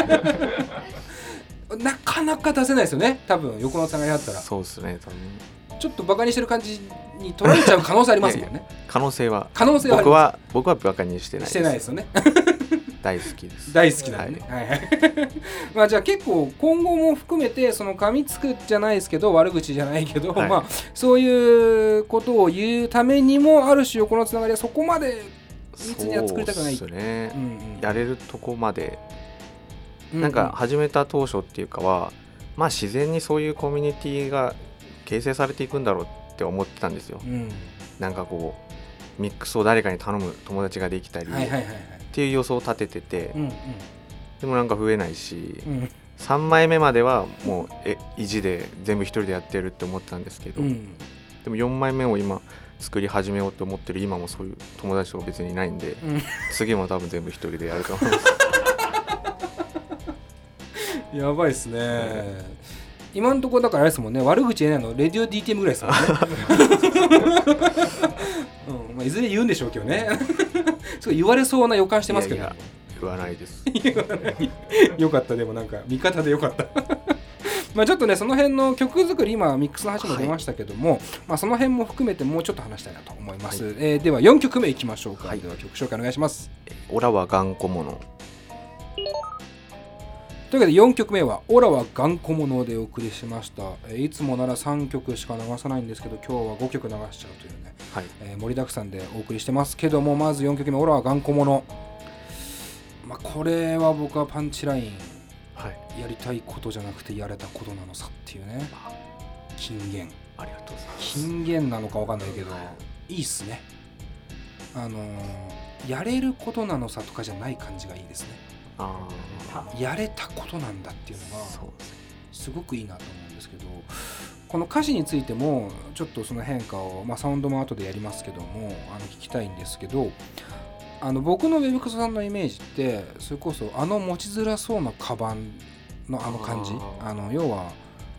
はい、なかなか出せないですよね多分横のつながりあったら。 そうですね多分ちょっとバカにしてる感じに取られちゃう可能性ありますもんね。いやいや可能性は可能性はあります。 僕は僕はバカにしてないです。 してないですよね大好きです。 大好きなんで、はいはいはい、まあじゃあ結構今後も含めてその噛みつくじゃないですけど悪口じゃないけど、はい、まあそういうことを言うためにもある種横のつながりはそこまで密には作りたくない。 そうですね、うんうん、やれるとこまでなんか始めた当初っていうかは、まあ自然にそういうコミュニティが形成されていくんだろうって思ってたんですよ、うん、なんかこうミックスを誰かに頼む友達ができたり、はいはいはいはい、っていう予想を立ててて、うんうん、でもなんか増えないし、うん、さんまいめまではもうえ意地で全部一人でやってるって思ってたんですけど、うん、でもよんまいめを今作り始めようと思ってる今もそういう友達とか別にいないんで、うん、次も多分全部一人でやると思いますやばいっすね、うん今のところだからあれですもんね、悪口言えないのレディオ ディーティーエム ぐらいですもんね、うんまあ、いずれ言うんでしょうけどねすごい言われそうな予感してますけど。いやいや言わないですよかった。でもなんか味方でよかったまあちょっとねその辺の曲作り今ミックスの話も出ましたけども、はいまあ、その辺も含めてもうちょっと話したいなと思います、はいえー、ではよんきょくめいきましょうか、はい、では曲紹介お願いします。 オラは頑固者というわけでよんきょくめはオラは頑固者でお送りしました。いつもならさんきょくしか流さないんですけど今日はごきょく流しちゃうというね、はいえー、盛りだくさんでお送りしてますけども、まずよんきょくめオラは頑固者、まあ、これは僕はパンチライン、はい、やりたいことじゃなくてやれたことなのさっていうね。金言ありがとうございます。 金言なのか分かんないけど、はい、いいっすね。あのー、やれることなのさとかじゃない感じがいいですね。あやれたことなんだっていうのがすごくいいなと思うんですけど、この歌詞についてもちょっとその変化を、まあ、サウンドも後でやりますけどもあの聞きたいんですけど、あの僕のウェブクソさんのイメージってそれこそあの持ちづらそうなカバンのあの感じ、あの要は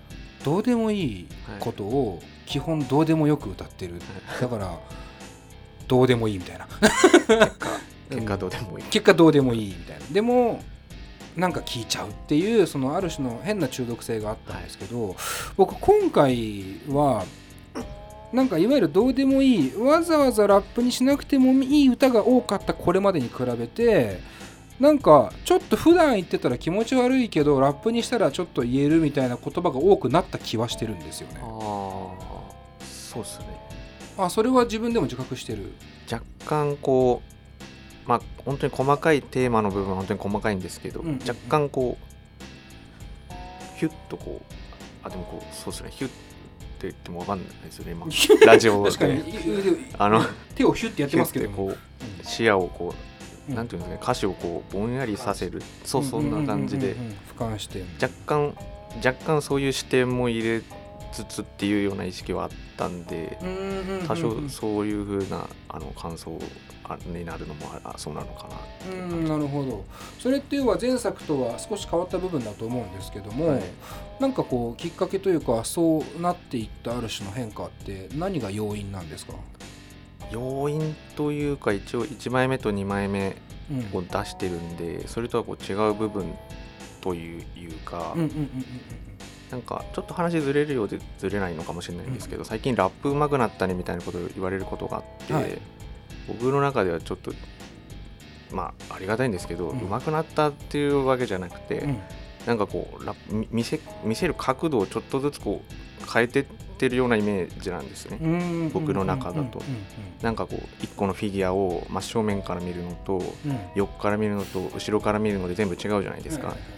どうでもいいことを基本どうでもよく歌ってる、はい、だからどうでもいいみたいな結果結果どうでもいい、 結果どうでもいいみたいな。でもなんか聴いちゃうっていう、そのある種の変な中毒性があったんですけど、はい、僕今回はなんかいわゆるどうでもいい、わざわざラップにしなくてもいい歌が多かったこれまでに比べて、なんかちょっと普段言ってたら気持ち悪いけどラップにしたらちょっと言えるみたいな言葉が多くなった気はしてるんですよね。 ああ、そうですね。 あ、それは自分でも自覚してる。 若干こうまあ本当に細かいテーマの部分は本当に細かいんですけど、うんうんうん、若干こうヒュッとこう、あでもこうそうですね、ヒュッって言っても分かんないですよね今ラジオで確かにあの手をヒュッてやってますけど、 こう視野をこう、うん、なんていうんですかね、歌詞をこうぼんやりさせる、そうそんな感じで俯瞰して若干若干そういう視点も入れつつっていうような意識はあったんで、多少そういう風なあの感想になるのもあそうなのかな。 うん、なるほど。それっていうのは前作とは少し変わった部分だと思うんですけども、はい、なんかこうきっかけというかそうなっていったある種の変化って何が要因なんですか？ 要因というか一応いちまいめとにまいめを出してるんで、うん、それとはこう違う部分というか、なんかちょっと話ずれるようでずれないのかもしれないんですけど、うん、最近ラップ上手くなったねみたいなことを言われることがあって、はい、僕の中ではちょっとまあありがたいんですけど、うん、上手くなったっていうわけじゃなくて、うん、なんかこうラップ 見せ、見せる角度をちょっとずつこう変えてってるようなイメージなんですね、僕の中だと。なんかこういっこのフィギュアを真正面から見るのと、うん、横から見るのと後ろから見るので全部違うじゃないですか、はいはいはい、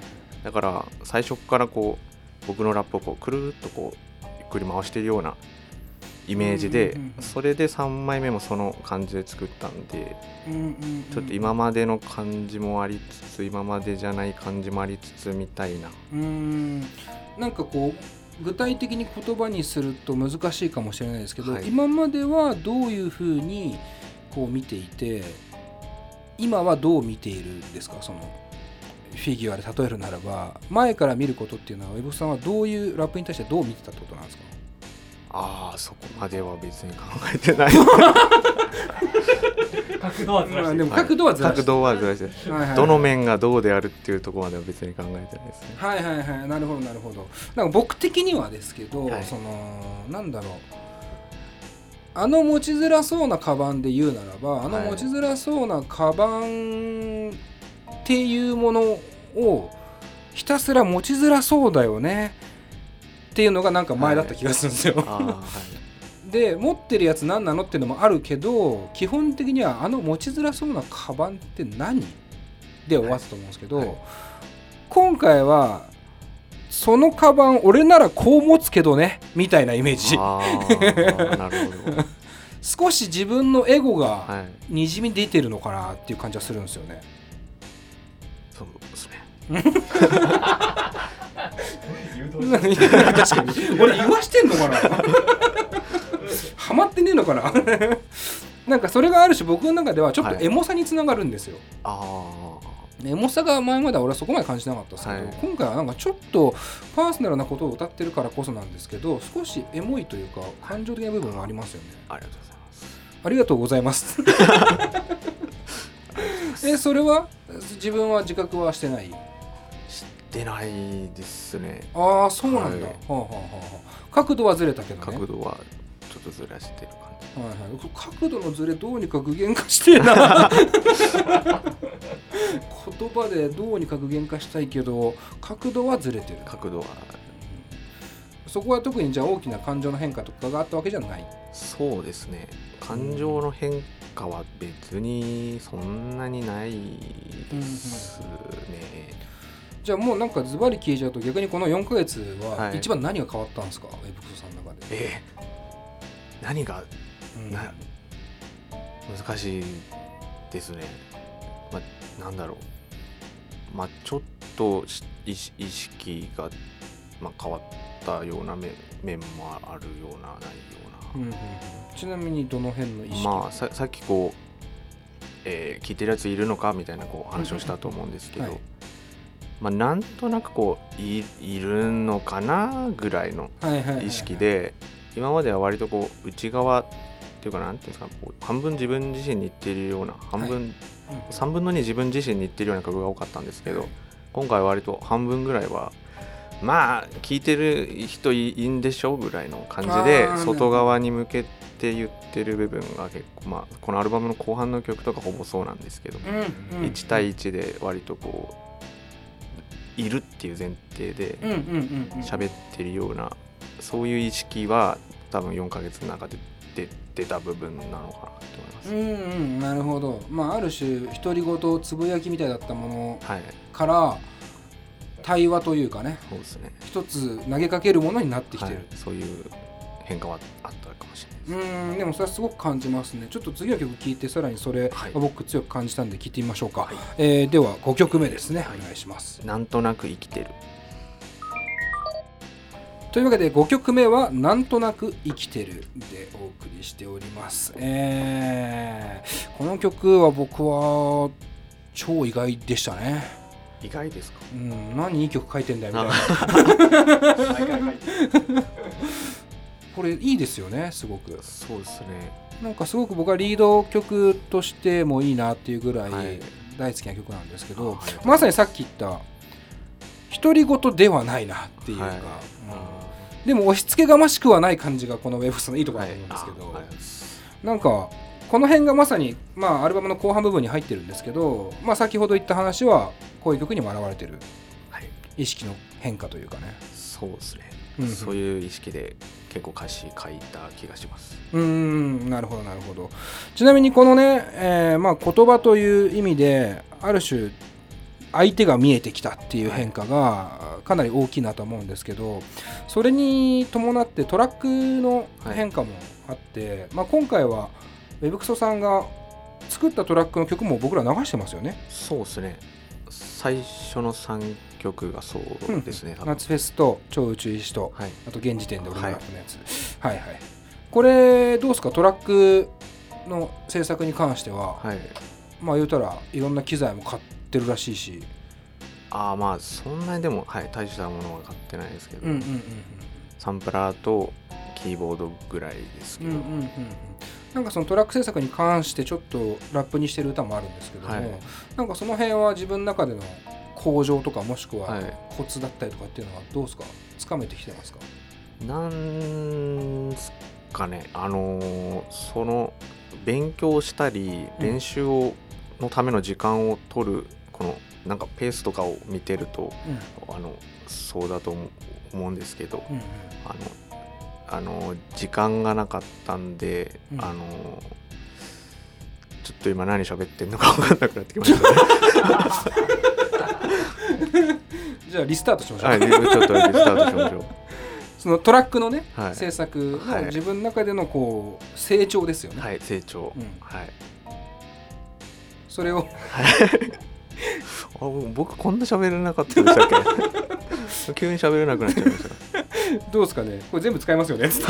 だから最初からこう僕のラップをこうくるっとこうゆっくり回しているようなイメージで、それでさんまいめもその感じで作ったんで、ちょっと今までの感じもありつつ今までじゃない感じもありつつみたいな。 うーん、なんかこう具体的に言葉にすると難しいかもしれないですけど、はい、今まではどういうふうにこう見ていて、今はどう見ているんですか？そのフィギュアで例えるならば、前から見ることっていうのはウェブさんはどういうラップに対してどう見てたってことなんですか？ ああ、そこまでは別に考えてない角度はずらして、 でも角度はずらして、 角度はずらして、はいはいはい、どの面がどうであるっていうところまでは別に考えてないですね。 はいはいはい、なるほどなるほど。なんか僕的にはですけど、はい、そのなんだろう、あの持ちづらそうなカバンで言うならば、あの持ちづらそうなカバンっていうものをひたすら持ちづらそうだよねっていうのがなんか前だった気がするんですよ、はいはい、で持ってるやつ何なのっていうのもあるけど、基本的にはあの持ちづらそうなカバンって何で終わったと思うんですけど、はいはい、今回はそのカバン俺ならこう持つけどねみたいなイメージ。 あーなるほど少し自分のエゴがにじみ出てるのかなっていう感じはするんですよね。 そうですね確かに俺言わしてんのかなハマってねえのかななんかそれがある種僕の中ではちょっとエモさにつながるんですよ、はい、あエモさが前までは俺はそこまで感じなかったですけど、はい、今回はなんかちょっとパーソナルなことを歌ってるからこそなんですけど、少しエモいというか感情的な部分もありますよね。 ありがとうございます。 ありがとうございますえそれは自分は自覚はしてない？ してないですね。 ああ、そうなんだ、はい、はあはあはあ、角度はずれたけどね。 角度はちょっとずらしてる感じ、 はいはい、角度のずれどうにか具現化してえな言葉でどうにか具現化したいけど角度はずれてる。 角度は、 うん、そこは特にじゃあ大きな感情の変化とかがあったわけじゃない？ そうですね、感情の変化は別にそんなにないですね、うんうん、 じゃあもうなんかズバリ聞いちゃうと、逆にこのよんかげつは一番何が変わったんですか、はい、ウェブクソさんの中で。 えー、何が、うん、な難しいですね、まあ、なんだろう、まあ、ちょっと意識が、まあ、変わったような 面, 面もあるようなないような、うんうんうん、 ちなみにどの辺の意識？ まあ、さ, さっきこう、えー、聞いてるやついるのかみたいなこう話をしたと思うんですけど、うんうんはい、 まあ、なんとなくこう い, いるのかなぐらいの意識で、今までは割とこう内側っていうかなんていうんですか、こう半分自分自身に言っているような半分、はい、うん、さんぶんのに自分自身に言っているような曲が多かったんですけど、はい、今回は割と半分ぐらいはまあ聴いてる人いいんでしょうぐらいの感じで外側に向けて言ってる部分が結構、まあ、このアルバムの後半の曲とかほぼそうなんですけど、うんうん、いち対いちで割とこういるっていう前提で喋ってるような、そういう意識は多分よんかげつの中で出てた部分なのかなと思います。 うん、うん、なるほど。まあある種独り言つぶやきみたいだったものから、はい、対話というかね、 そうですね、 一つ投げかけるものになってきてる、はい、 そういう変化はあったかもしれないです。 うん、でもそれはすごく感じますね。ちょっと次の曲聴いてさらにそれ、はい、僕強く感じたんで聴いてみましょうか、はい、えー、ではごきょくめですね、はい、お願いします。 なんとなく生きてる。 というわけでごきょくめはなんとなく生きてるでお送りしております、えー、この曲は僕は超意外でしたね。 意外ですか？ うん、何いい曲書いてんだよみたいなこれいいですよね、すごく。 そうですね。 なんかすごく僕はリード曲としてもいいなっていうぐらい大好きな曲なんですけど、はい、まさにさっき言った独り言ではないなっていうか、はい、うん、でも押し付けがましくはない感じがこのウェブスのいいところだと思うんですけど、はい、なんかこの辺がまさに、まあ、アルバムの後半部分に入ってるんですけど、まあ、先ほど言った話はこういう曲にも表れてる、はい、意識の変化というかね。 そうですね、うんうん、そういう意識で結構歌詞書いた気がします。 うーん、なるほどなるほど。ちなみにこのね、えーまあ、言葉という意味である種相手が見えてきたっていう変化がかなり大きいなと思うんですけど、それに伴ってトラックの変化もあって、はい、まあ、今回はウェブクソさんが作ったトラックの曲も僕ら流してますよね。 そうですね、最初のさんきょくがそうですね、 うん、夏フェスと超宇宙石と、はい、あと現時点で俺のラップのやつ、はい、はいはいこれどうですか、トラックの制作に関しては、はい、まあ言うたらいろんな機材も買ってるらしいし。 ああ、まあそんなにでも、はい、大したものは買ってないですけど、うんうんうんうん、サンプラーとキーボードぐらいですけど、うんうんうんうん、 なんかそのトラック制作に関してちょっとラップにしてる歌もあるんですけども、はい、なんかその辺は自分の中での向上とかもしくはコツだったりとかっていうのはどうですか、つかめてきてますか？ なんすかね、あのー、その勉強したり練習を、うん、のための時間を取るこのなんかペースとかを見てると、うん、あのそうだと思うんですけど、うんうん、あのあの時間がなかったんで、うん、あのちょっと今何喋ってんのか分かんなくなってきましたねじゃあリスタートしましょう。 はい、ちょっとリスタートしましょうそのトラックのね、 はい、 制作の自分の中でのこう成長ですよね。 はい、成長、うん、はい、 それをあ、僕こんな喋れなかったでしたっけ急に喋れなくなっちゃいましたどうですかね、これ全部使いますよね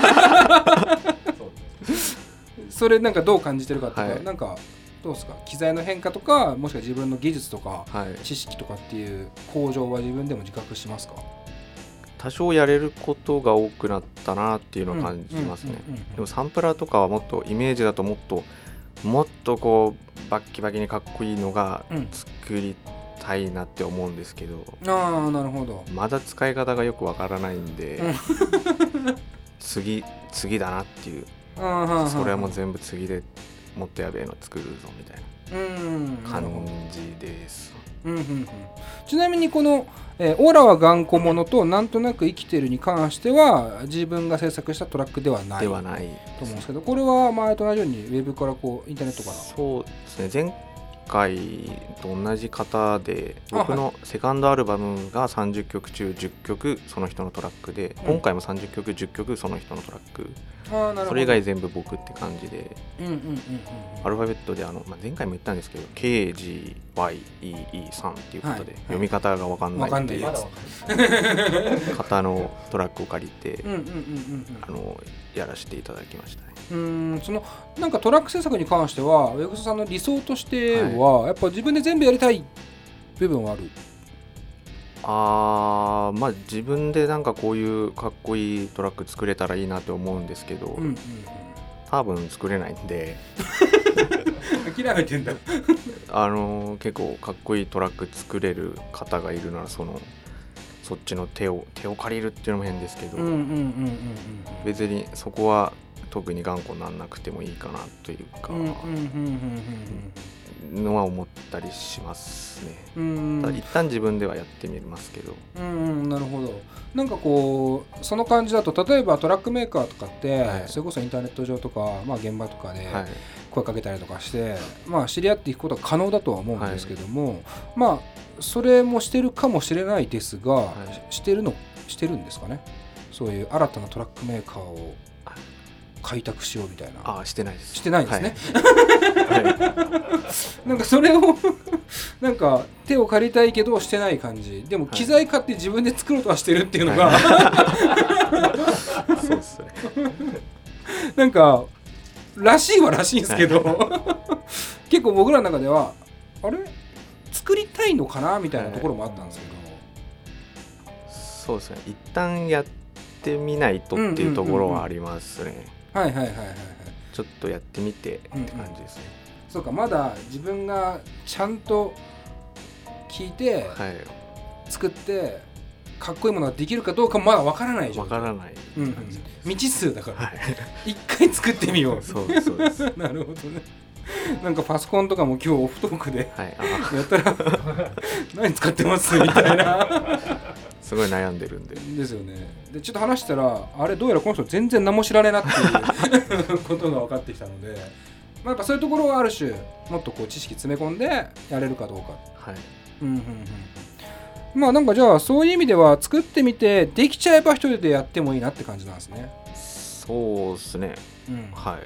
それなんかどう感じてるかとか、はい、なんかどうですか、機材の変化とかもしくは自分の技術とか、はい、知識とかっていう向上は自分でも自覚しますか？ 多少やれることが多くなったなっていうのを感じますね。でもサンプラーとかはもっとイメージだともっともっとこうバッキバキにかっこいいのが作りたいなって思うんですけど、 うん、ああなるほど、 まだ使い方がよくわからないんで、うん、次次だなっていう、それはもう全部次でもっとやべえの作るぞみたいな感じです。 うんうんうん、ちなみにこの、えー、オーラは頑固者となんとなく生きてるに関しては自分が制作したトラックではないではないと思うんですけど、これは前と同じようにウェブからこうインターネットから。 そうですね、前回と同じ方で僕のセカンドアルバムがさんじゅっきょく中じゅっきょくその人のトラックで、うん、今回もさんじゅっきょくじゅっきょくその人のトラック、それ以外全部僕って感じで、うんうんうんうん、アルファベットであの、まあ、前回も言ったんですけど ケージーワイイーイーさん っていうことで、はい、読み方が分かんないっていう方のトラックを借りてあのやらせていただきましたね。 うーん、そのなんかトラック制作に関してはウェブソさんの理想としては、はい、やっぱ自分で全部やりたい部分はある？ あーまあ自分でなんかこういうかっこいいトラック作れたらいいなと思うんですけど、 うんうんうん、 多分作れないんで諦めてんだあの結構かっこいいトラック作れる方がいるならそのそっちの手を手を借りるっていうのも変ですけど、 うんうんうんうんうん、 別にそこは特に頑固にならなくてもいいかなというか、うんうんうんうん、のは思ったりしますね。うん、ただ一旦自分ではやってみますけど、 うん、なるほど。なんかこうその感じだと例えばトラックメーカーとかって、はい、それこそインターネット上とか、まあ、現場とかで声かけたりとかして、はい、まあ、知り合っていくことは可能だとは思うんですけども、はい、まあそれもしてるかもしれないですが、はい、してるのしてるんですかね。そういう新たなトラックメーカーを開拓しようみたいな。 ああ、してないです。 してないですね。 はい、 なんかそれをなんか手を借りたいけどしてない感じ。でも機材買って自分で作ろうとはしてるっていうのが、 はい、そうですね。 なんか。らしいはらしいんですけど、はい、結構僕らの中ではあれ作りたいのかなみたいなところもあったんですけど、 はい、そうですね、一旦やってみないとっていうところはありますね。 はいはいはいはいはい、 ちょっとやってみてって感じですね。うんうん、 そうか、まだ自分がちゃんと聞いて、はい、作ってかっこいいものができるかどうかもまだわからない状態。 わからない、 うんうん、未知数だから、はい、一回作ってみよう。 そうそうですなるほどね。なんかパソコンとかも今日オフトークで、はい、やったら何使ってますみたいなすごい悩んでるんでですよね。でちょっと話したらあれどうやらこの人全然何も知らねえなっていうことが分かってきたので、まあ、やっぱそういうところがある種もっとこう知識詰め込んでやれるかどうか。はい、うんうんうん、まあなんかじゃあそういう意味では作ってみてできちゃえば一人でやってもいいなって感じなんですね。 そうですね、うん、はい。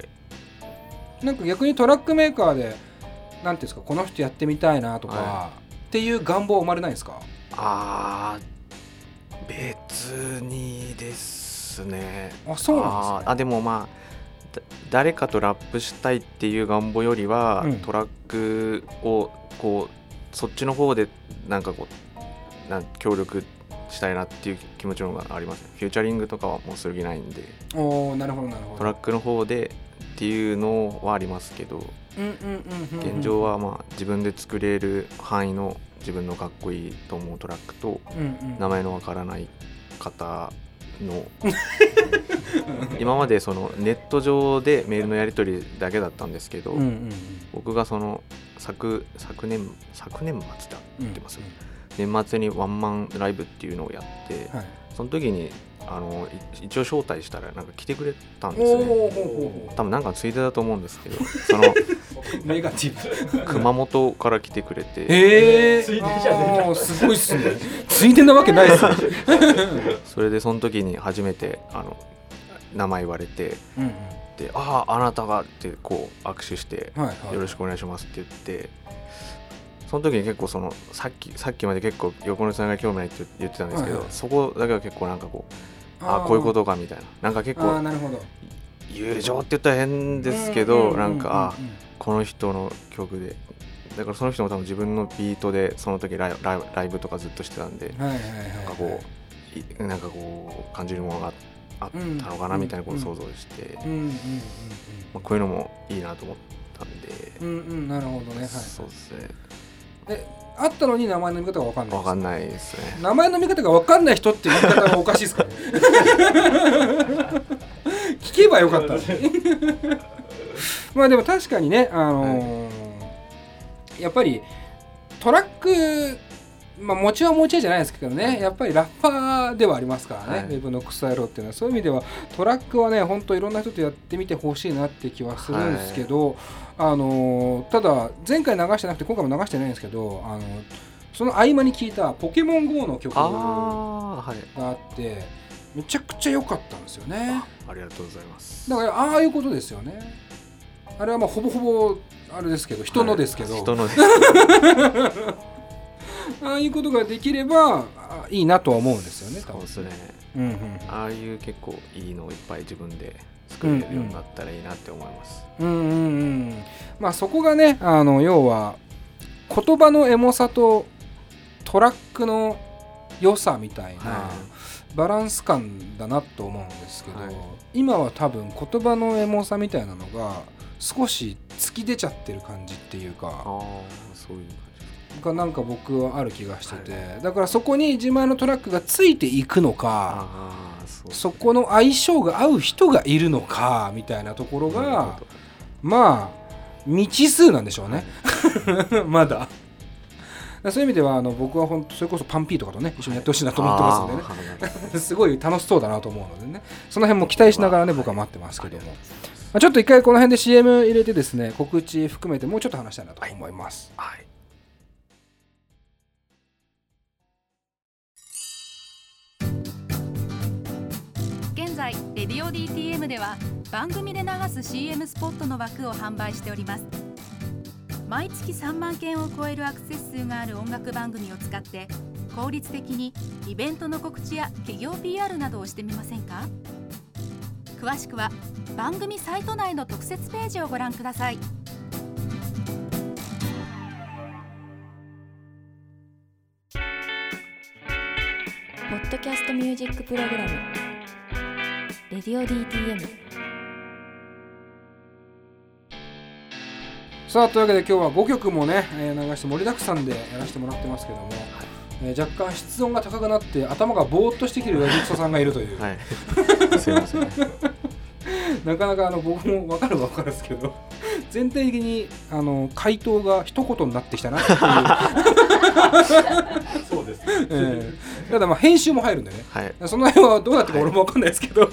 なんか逆にトラックメーカーでなんていうんですか、この人やってみたいなとか、はい、っていう願望生まれないですか？ あー、別にですね。 あ、そうなんですね。 あ、あでもまあ誰かとラップしたいっていう願望よりは、うん、トラックをこうそっちの方でなんかこうなん協力したいなっていう気持ちの方がありますね。フューチャリングとかはもうする気ないんで。 おー、なるほどなるほど。 トラックの方でっていうのはありますけど、現状はまあ自分で作れる範囲の自分のかっこいいと思うトラックと、うんうん、名前のわからない方の今までそのネット上でメールのやり取りだけだったんですけど、うんうんうん、僕がその 昨, 昨年昨年末だって言ってます、うんうん、年末にワンマンライブっていうのをやって、はい、その時にあの一応招待したらなんか来てくれたんですね。多分なんかついでだと思うんですけど、そのネガティブ熊本から来てくれて、 えー、ついでじゃねえか。すごいっすね。ついでなわけないっすね。 それでその時に初めてあの名前言われて、うんうん、で、あああなたがってこう握手して、はいはい、よろしくお願いしますって言って、その時に結構そのさっきさっきまで結構横野さんが興味ないって言ってたんですけど、はいはい、そこだけは結構なんかこうああこういうことかみたいな、なんか結構あなるほど友情って言ったら変ですけど、なんかあこの人の曲で、だからその人も多分自分のビートでその時ライ, ラ, イライブとかずっとしてたんで、はいはいはいはい、なんかこうなんかこう感じるものがあったのかなみたいなことを想像して、こういうのもいいなと思ったんで、 うんうん、なるほどね、はい、 そうですね。 えあったのに名前の見方が分かんないですか？ 分かんないですね。 名前の見方が分かんない人って言い方がおかしいですかね。聞けばよかった。まあでも確かにね、あのーはい、やっぱりトラック、まあ、持ちは持ちじゃないですけどね、はい、やっぱりラッパーではありますからね、はい、ウェブのクソ野郎っていうのは。そういう意味ではトラックはね本当いろんな人とやってみてほしいなって気はするんですけど、はい、あのただ前回流してなくて今回も流してないんですけど、あのその合間に聞いたポケモン ゴー の曲があって、はい、めちゃくちゃ良かったんですよね。 あ, ありがとうございます。 だからああいうことですよね。あれはまあほぼほぼあれですけど人のですけど、はい、人のですああいうことができればいいなとは思うんですよね。 そうですね、うんうんうん、ああいう結構いいのをいっぱい自分で作れるようになったらいいなって思います。 うんうんうん、まあそこがね、あの要は言葉のエモさとトラックの良さみたいな、 はバランス感だなと思うんですけど、 はい、 今は多分言葉のエモさみたいなのが少し突き出ちゃってる感じっていうか、 ああそういう感じがなんか僕はある気がしてて、 はだからそこに自前のトラックがついていくのか、 あそうそこの相性が合う人がいるのかみたいなところがまあ未知数なんでしょうね、はい、まだそういう意味ではあの僕は本当それこそパンピーとかとね一緒にやってほしいなと思ってますんでねすごい楽しそうだなと思うのでね、その辺も期待しながらね僕は待ってますけども、まあ、ちょっと一回この辺で シーエム 入れてですね、告知含めてもうちょっと話したいなと思います。 はい、 現在レディオ ディーティーエム では番組で流す シーエム スポットの枠を販売しております。毎月さんまんけんを超えるアクセス数がある音楽番組を使って効率的にイベントの告知や企業 ピーアール などをしてみませんか？詳しくは番組サイト内の特設ページをご覧ください。 ポッドキャストミュージックプログラムレディオ ディーティーエム。 さあというわけで今日はごきょくもね、えー、流して盛りだくさんでやらせてもらってますけども、はい、えー、若干室温が高くなって頭がぼーっとしてきるヤジクソさんがいるという、はい、すいませんなかなかあの僕も分かる分かるんですけど全体的にあの回答が一言になってきたなっていうそうですね、 えー、ただまあ編集も入るんでね、 はい、 その辺はどうなってか俺も分かんないですけど、はい、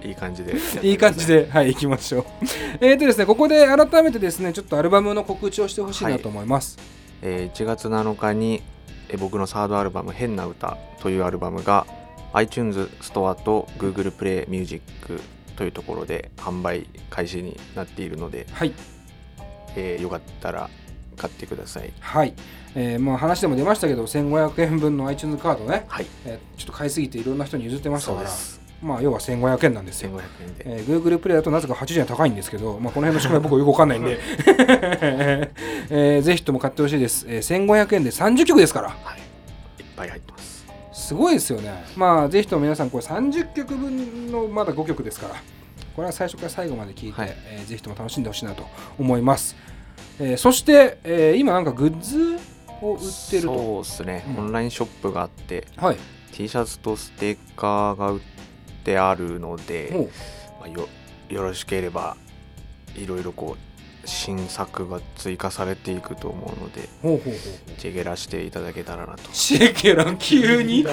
いい感じでいい感じではい行きましょうえーとですねここで改めてですねちょっとアルバムの告知をしてほしいなと思います、 はい、えー、いちがつなのかにえ僕のサードアルバム変な歌というアルバムが iTunes ストアと Google プレイミュージックというところで販売開始になっているので、 はい、 えー、よかったら買ってください。 はい、えー、まあ話でも出ましたけどせんごひゃくえんぶんの iTunes カードね、はい、えー、ちょっと買いすぎていろんな人に譲ってましたから、まあ要はせんごひゃくえんなんですよ。せんごひゃくえんで、えー、Google プレイだとなぜかはちじゅうえん高いんですけど、まあ、この辺の仕組みは僕はよくわかんないんで、えー、ぜひとも買ってほしいです、えー、せんごひゃくえんでさんじゅっきょくですから、はい、 いっぱい入ってます。 すごいですよね。まあぜひとも皆さんこれさんじゅっきょくぶんのまだごきょくですから、これは最初から最後まで聞いて、はい、えー、ぜひとも楽しんでほしいなと思います、えー、そして、えー、今なんかグッズを売ってると。 そうですね、うん、オンラインショップがあって、 はい、 T シャツとステッカーが売ってあるので、まあ、よ, よろしければいろいろこう新作が追加されていくと思うので、 ほうほうほう、 チェゲラしていただけたらなと。 チェゲラ急に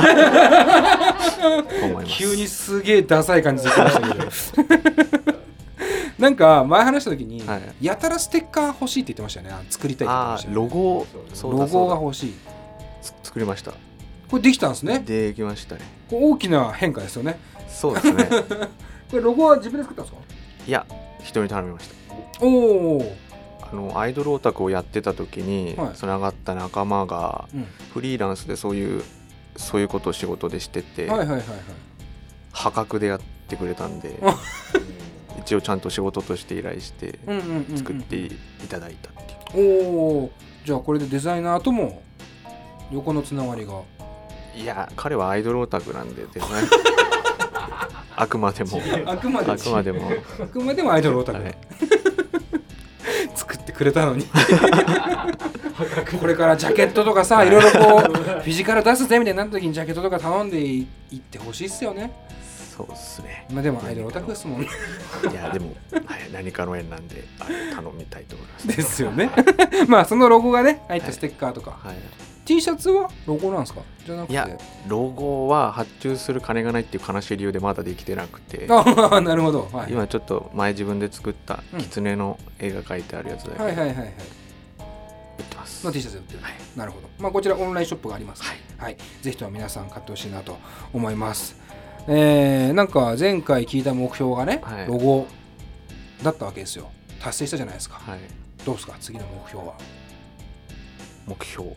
思います。 急にすげえダサい感じで言ってましたけどなんか前話した時に、はい、やたらステッカー欲しいって言ってましたよね。作りたいって言ってましたよね。 ロゴ、 ロゴが欲しい。 作りました。 これできたんですね。 できましたね。 これ大きな変化ですよね。 そうですねこれロゴは自分で作ったんですか？ いや、人に頼みました。 おー、 あのアイドルオタクをやってた時につながった仲間がフリーランスでそういうそういうことを仕事でしてて、 はいはいはいはい、 破格でやってくれたんで一応ちゃんと仕事として依頼して作っていただいたっていう。 おー、じゃあこれでデザイナーとも横のつながりが。 いや、彼はアイドルオタクなんでデザイナーあくまでもあくまでもあくまでもあくまでもアイドルオタク、はい、作ってくれたのにこれからジャケットとかさ、いろいろこうフィジカル出すぜみたいになった時にジャケットとか頼んでいってほしいっすよね。 そうっすね。 まあでもアイドルオタクですもんね。 いやでも、はい、何かの縁なんであれ頼みたいと思います。 ですよねまあそのロゴがね入ったステッカーとか、はいはい、T シャツはロゴなんですか？じゃなくて、 いやロゴは発注する金がないっていう悲しい理由でまだできてなくてああなるほど、はい、 今ちょっと前自分で作った狐の絵が描いてあるやつだけ、 うん、はいはいはいはい売ってますの T シャツ売ってる、 はい、 なるほど。まあこちらオンラインショップがあります、はいはい、ぜひとも皆さん買ってほしいなと思います。えー、なんか前回聞いた目標がね、はい、ロゴだったわけですよ。達成したじゃないですか、はい、どうですか次の目標は？ 目標、うん、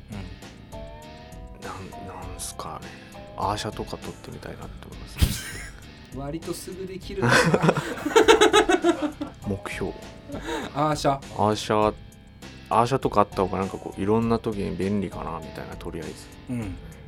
なんなんすかね、アーシャとか撮ってみたいなって思います割とすぐできるな目標アーシャアーシャアーシャとかあった方がなんかこういろんな時に便利かなみたいな、とりあえず、うん、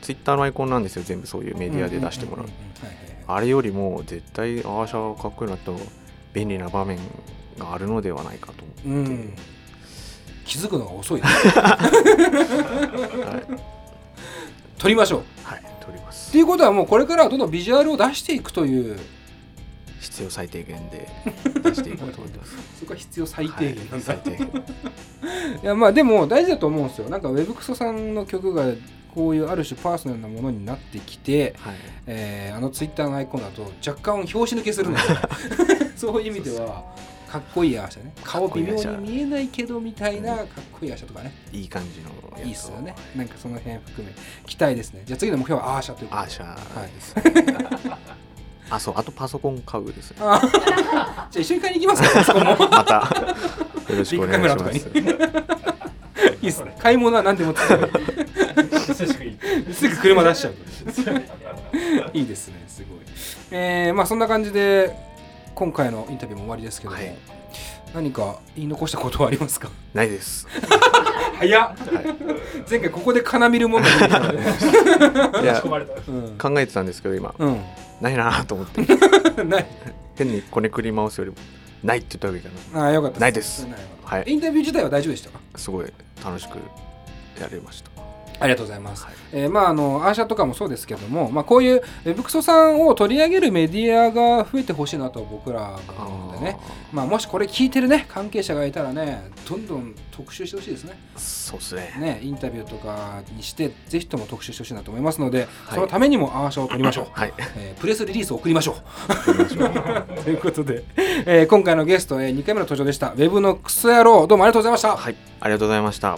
ツイッターのアイコンなんですよ、全部そういうメディアで出してもらう。あれよりも絶対アーシャかっこいいなと便利な場面があるのではないかと思って、うん、 気づくのが遅いです、はい、撮りましょう。 はい、撮ります。 っていうことはもうこれからはどんどんビジュアルを出していくという必要最低限で出していこうと思ってますそこは必要最低限なんだ、はい、 最低限いやまあでも大事だと思うんですよ。なんかウェブクソさんの曲がこういうある種パーソナルなものになってきて、はい、えー、あのツイッターのアイコンだと若干拍子抜けするのでそういう意味ではかっこいいアーシャね、顔微妙に見えないけどみたいなかっこいいアーシャとかね、 いい感じのやついいっすよね。なんかその辺含め期待ですね。じゃあ次の目標はアーシャということで。 アーシャですね、はいあ、そう、あとパソコン買うですね。あじゃあ一緒に買いに行きますか、パソコンもまたよろしくお願いします。 いいっすね、買い物は何でも使うすぐ車出しちゃういいですね、すごい。えー、まあそんな感じで今回のインタビューも終わりですけども、はい、何か言い残したことはありますか？ ないです早っ、はい、前回ここで絡みるもんだったいや、うん、考えてたんですけど今、うん、ないなと思ってない変にこねくり回すよりもないって言ったわけじゃない。 ああ、よかったです。 ないです、はい、 インタビュー自体は大丈夫でしたか？ すごい楽しくやれました。 ありがとうございます、はい。えー、まああのアーシャとかもそうですけども、まあ、こういうウェブクソさんを取り上げるメディアが増えてほしいなと僕らが思うのでね、まあ、もしこれ聞いてるね関係者がいたらね、どんどん特集してほしいですね。 そうですね。 ね、インタビューとかにしてぜひとも特集してほしいなと思いますので、はい、そのためにもアーシャを取りましょう、はい、えー、プレスリリースを送りましょうということで、えー、今回のゲスト、えー、にかいめの登場でしたウェブのクソ野郎、どうもありがとうございました。 はい、ありがとうございました。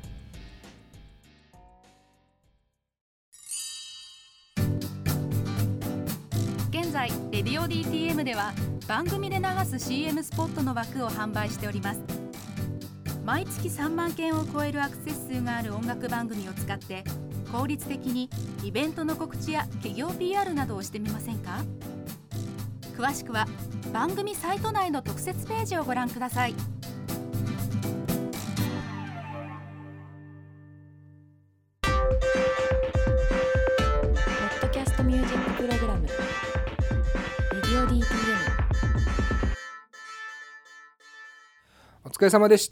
現在レディオ ディーティーエム では番組で流す シーエム スポットの枠を販売しております。毎月さんまんけんを超えるアクセス数がある音楽番組を使って効率的にイベントの告知や企業 ピーアール などをしてみませんか？詳しくは番組サイト内の特設ページをご覧ください。 ポッドキャストミュージックプログラムレディオ ディーティーエム。 お疲れ様でした。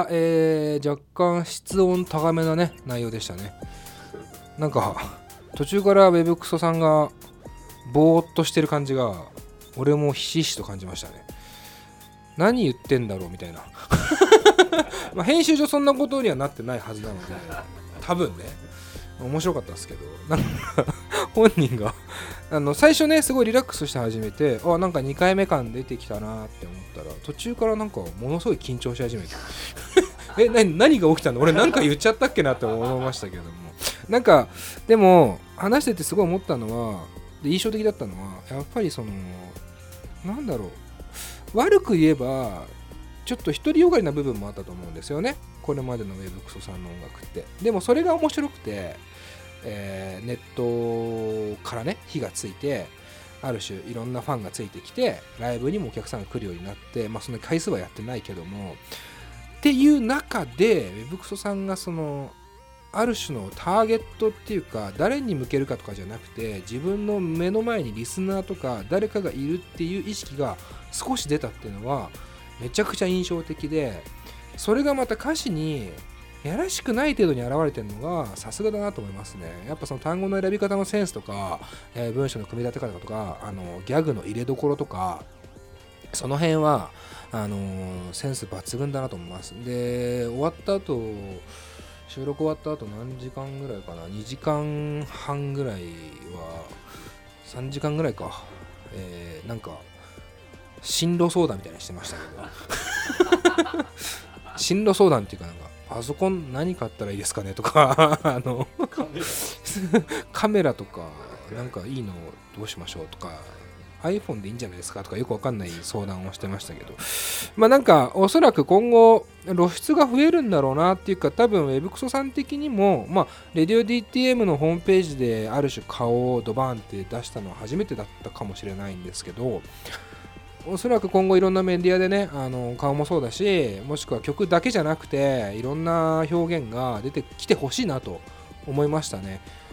えー、若干室温高めなね内容でしたね。なんか途中からウェブクソさんがぼーっとしてる感じが俺もひしひしと感じましたね。何言ってんだろうみたいなまあ編集上そんなことにはなってないはずなので多分ね面白かったですけど、なんか本人があの最初ねすごいリラックスして始めて、あなんかにかいめ感出てきたなって思ったら途中からなんかものすごい緊張し始めてえ何何が起きたの、俺なんか言っちゃったっけなって思いましたけども、なんかでも話しててすごい思ったのは、で印象的だったのはやっぱりそのなんだろう、悪く言えばちょっと独りよがりな部分もあったと思うんですよね、これまでのウェブクソさんの音楽って。でもそれが面白くて、えー、ネットからね火がついて、ある種いろんなファンがついてきてライブにもお客さんが来るようになって、まあその回数はやってないけどもっていう中で、ウェブクソさんがそのある種のターゲットっていうか、誰に向けるかとかじゃなくて、自分の目の前にリスナーとか誰かがいるっていう意識が少し出たっていうのはめちゃくちゃ印象的で、それがまた歌詞にやらしくない程度に現れてるのがさすがだなと思いますね。やっぱその単語の選び方のセンスとか、えー、文章の組み立て方とか、あのギャグの入れどころとか、その辺はあのー、センス抜群だなと思います。で終わった後、収録終わった後何時間ぐらいかな、にじかんはんぐらいはさんじかんぐらいか、えー、なんか進路相談みたいにしてましたけど進路相談っていうか、なんかパソコン何買ったらいいですかねとかあのカメラとかなんかいいのどうしましょうとか、 iPhone でいいんじゃないですかとかよくわかんない相談をしてましたけど、まあなんかおそらく今後露出が増えるんだろうなっていうか、多分ウェブクソさん的にも、まあレディオ ディーティーエム のホームページである種顔をドバーンって出したのは初めてだったかもしれないんですけど、おそらく今後いろんなメディアでね、あの顔もそうだし、もしくは曲だけじゃなくていろんな表現が出てきてほしいなと思いましたね。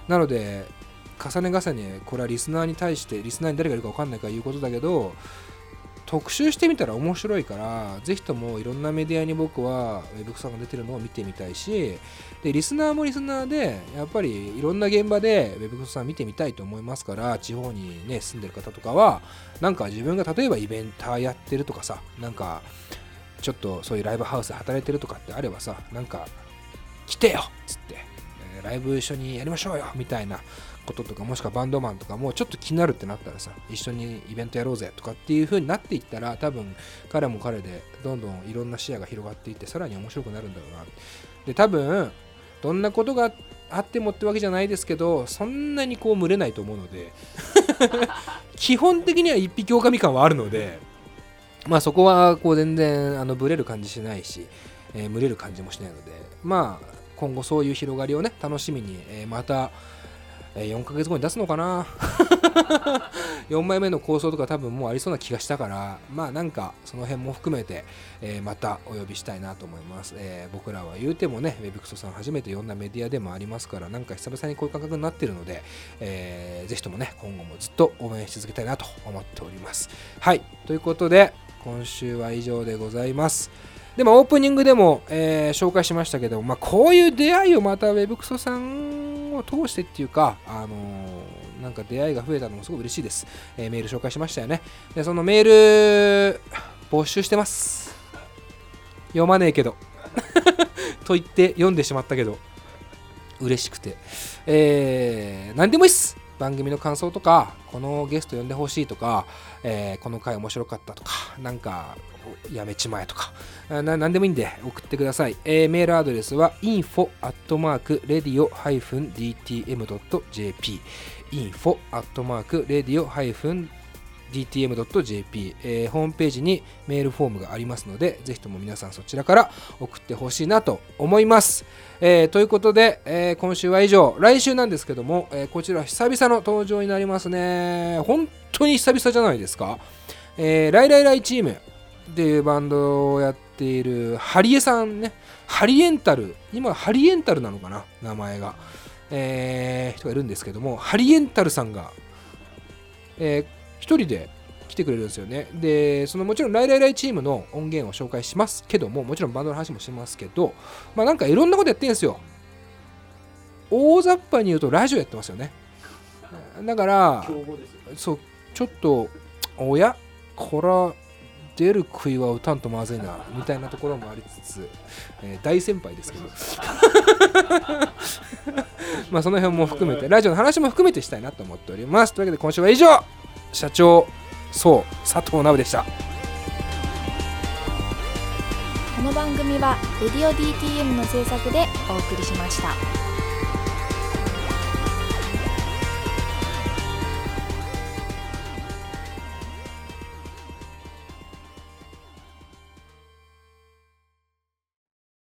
なので重ね重ねこれはリスナーに対してリスナーに誰がいるか分かんないから言うことだけど、特集してみたら面白いから、ぜひともいろんなメディアに僕はウェブクソさんが出てるのを見てみたいし、でリスナーもリスナーでやっぱりいろんな現場でウェブクソさん見てみたいと思いますから、地方にね住んでる方とかはなんか自分が例えばイベンターやってるとかさ、なんかちょっとそういうライブハウスで働いてるとかってあればさ、なんか来てよっつって、えー、ライブ一緒にやりましょうよみたいなこととか、もしくはバンドマンとかもちょっと気になるってなったらさ、一緒にイベントやろうぜとかっていう風になっていったら、多分彼も彼でどんどんいろんな視野が広がっていってさらに面白くなるんだろうな。で多分どんなことがあってもってわけじゃないですけど、そんなにこう群れないと思うので基本的には一匹狼感はあるので、まあそこはこう全然あのブレる感じしないし、えー、群れる感じもしないので、まあ今後そういう広がりをね楽しみに、えー、またよんかげつごに出すのかなよんまいめの構想とか多分もうありそうな気がしたから、まあなんかその辺も含めて、えー、またお呼びしたいなと思います、えー、僕らは言うてもねウェブクソさん初めて呼んだメディアでもありますから、なんか久々にこういう感覚になっているので、えー、ぜひともね今後もずっと応援し続けたいなと思っております。はい、ということで今週は以上でございます。でもオープニングでも、えー、紹介しましたけど、まあ、こういう出会いをまたウェブクソさんを通してっていうか、あのー、なんか出会いが増えたのもすごく嬉しいです、えー、メール紹介しましたよね。でそのメール募集してます。読まねえけどと言って読んでしまったけど嬉しくて、えー、何でもいいっす。番組の感想とか、このゲスト呼んでほしいとか、えー、この回面白かったとか、なんかやめちまえとか、な何でもいいんで送ってください。えー、メールアドレスは インフォ アットマーク レディオ ディーティーエム ドット ジェーピー インフォ アットマーク レディオ ディーティーエム ドット ジェーピー、えー、ホームページにメールフォームがありますので、ぜひとも皆さんそちらから送ってほしいなと思います。えー、ということで、えー、今週は以上。来週なんですけども、えー、こちら久々の登場になりますね。本当に久々じゃないですか。えー、ライライライチームっていうバンドをやっているハリエさんね、ハリエンタル、今ハリエンタルなのかな名前が、えー、人がいるんですけども、ハリエンタルさんが、えー、一人で来てくれるんですよね。で、そのもちろんライライライチームの音源を紹介しますけども、もちろんバンドの話もしますけど、まあなんかいろんなことやってるんですよ。大雑把に言うとラジオやってますよね。だからそうちょっとおやこら出る杭は打たんとまずいなみたいなところもありつつ、えー、大先輩ですけどまあその辺も含めてラジオの話も含めてしたいなと思っております。というわけで今週は以上、社長そう佐藤直でした。 この番組はレディオ ディーティーエム の制作でお送りしました。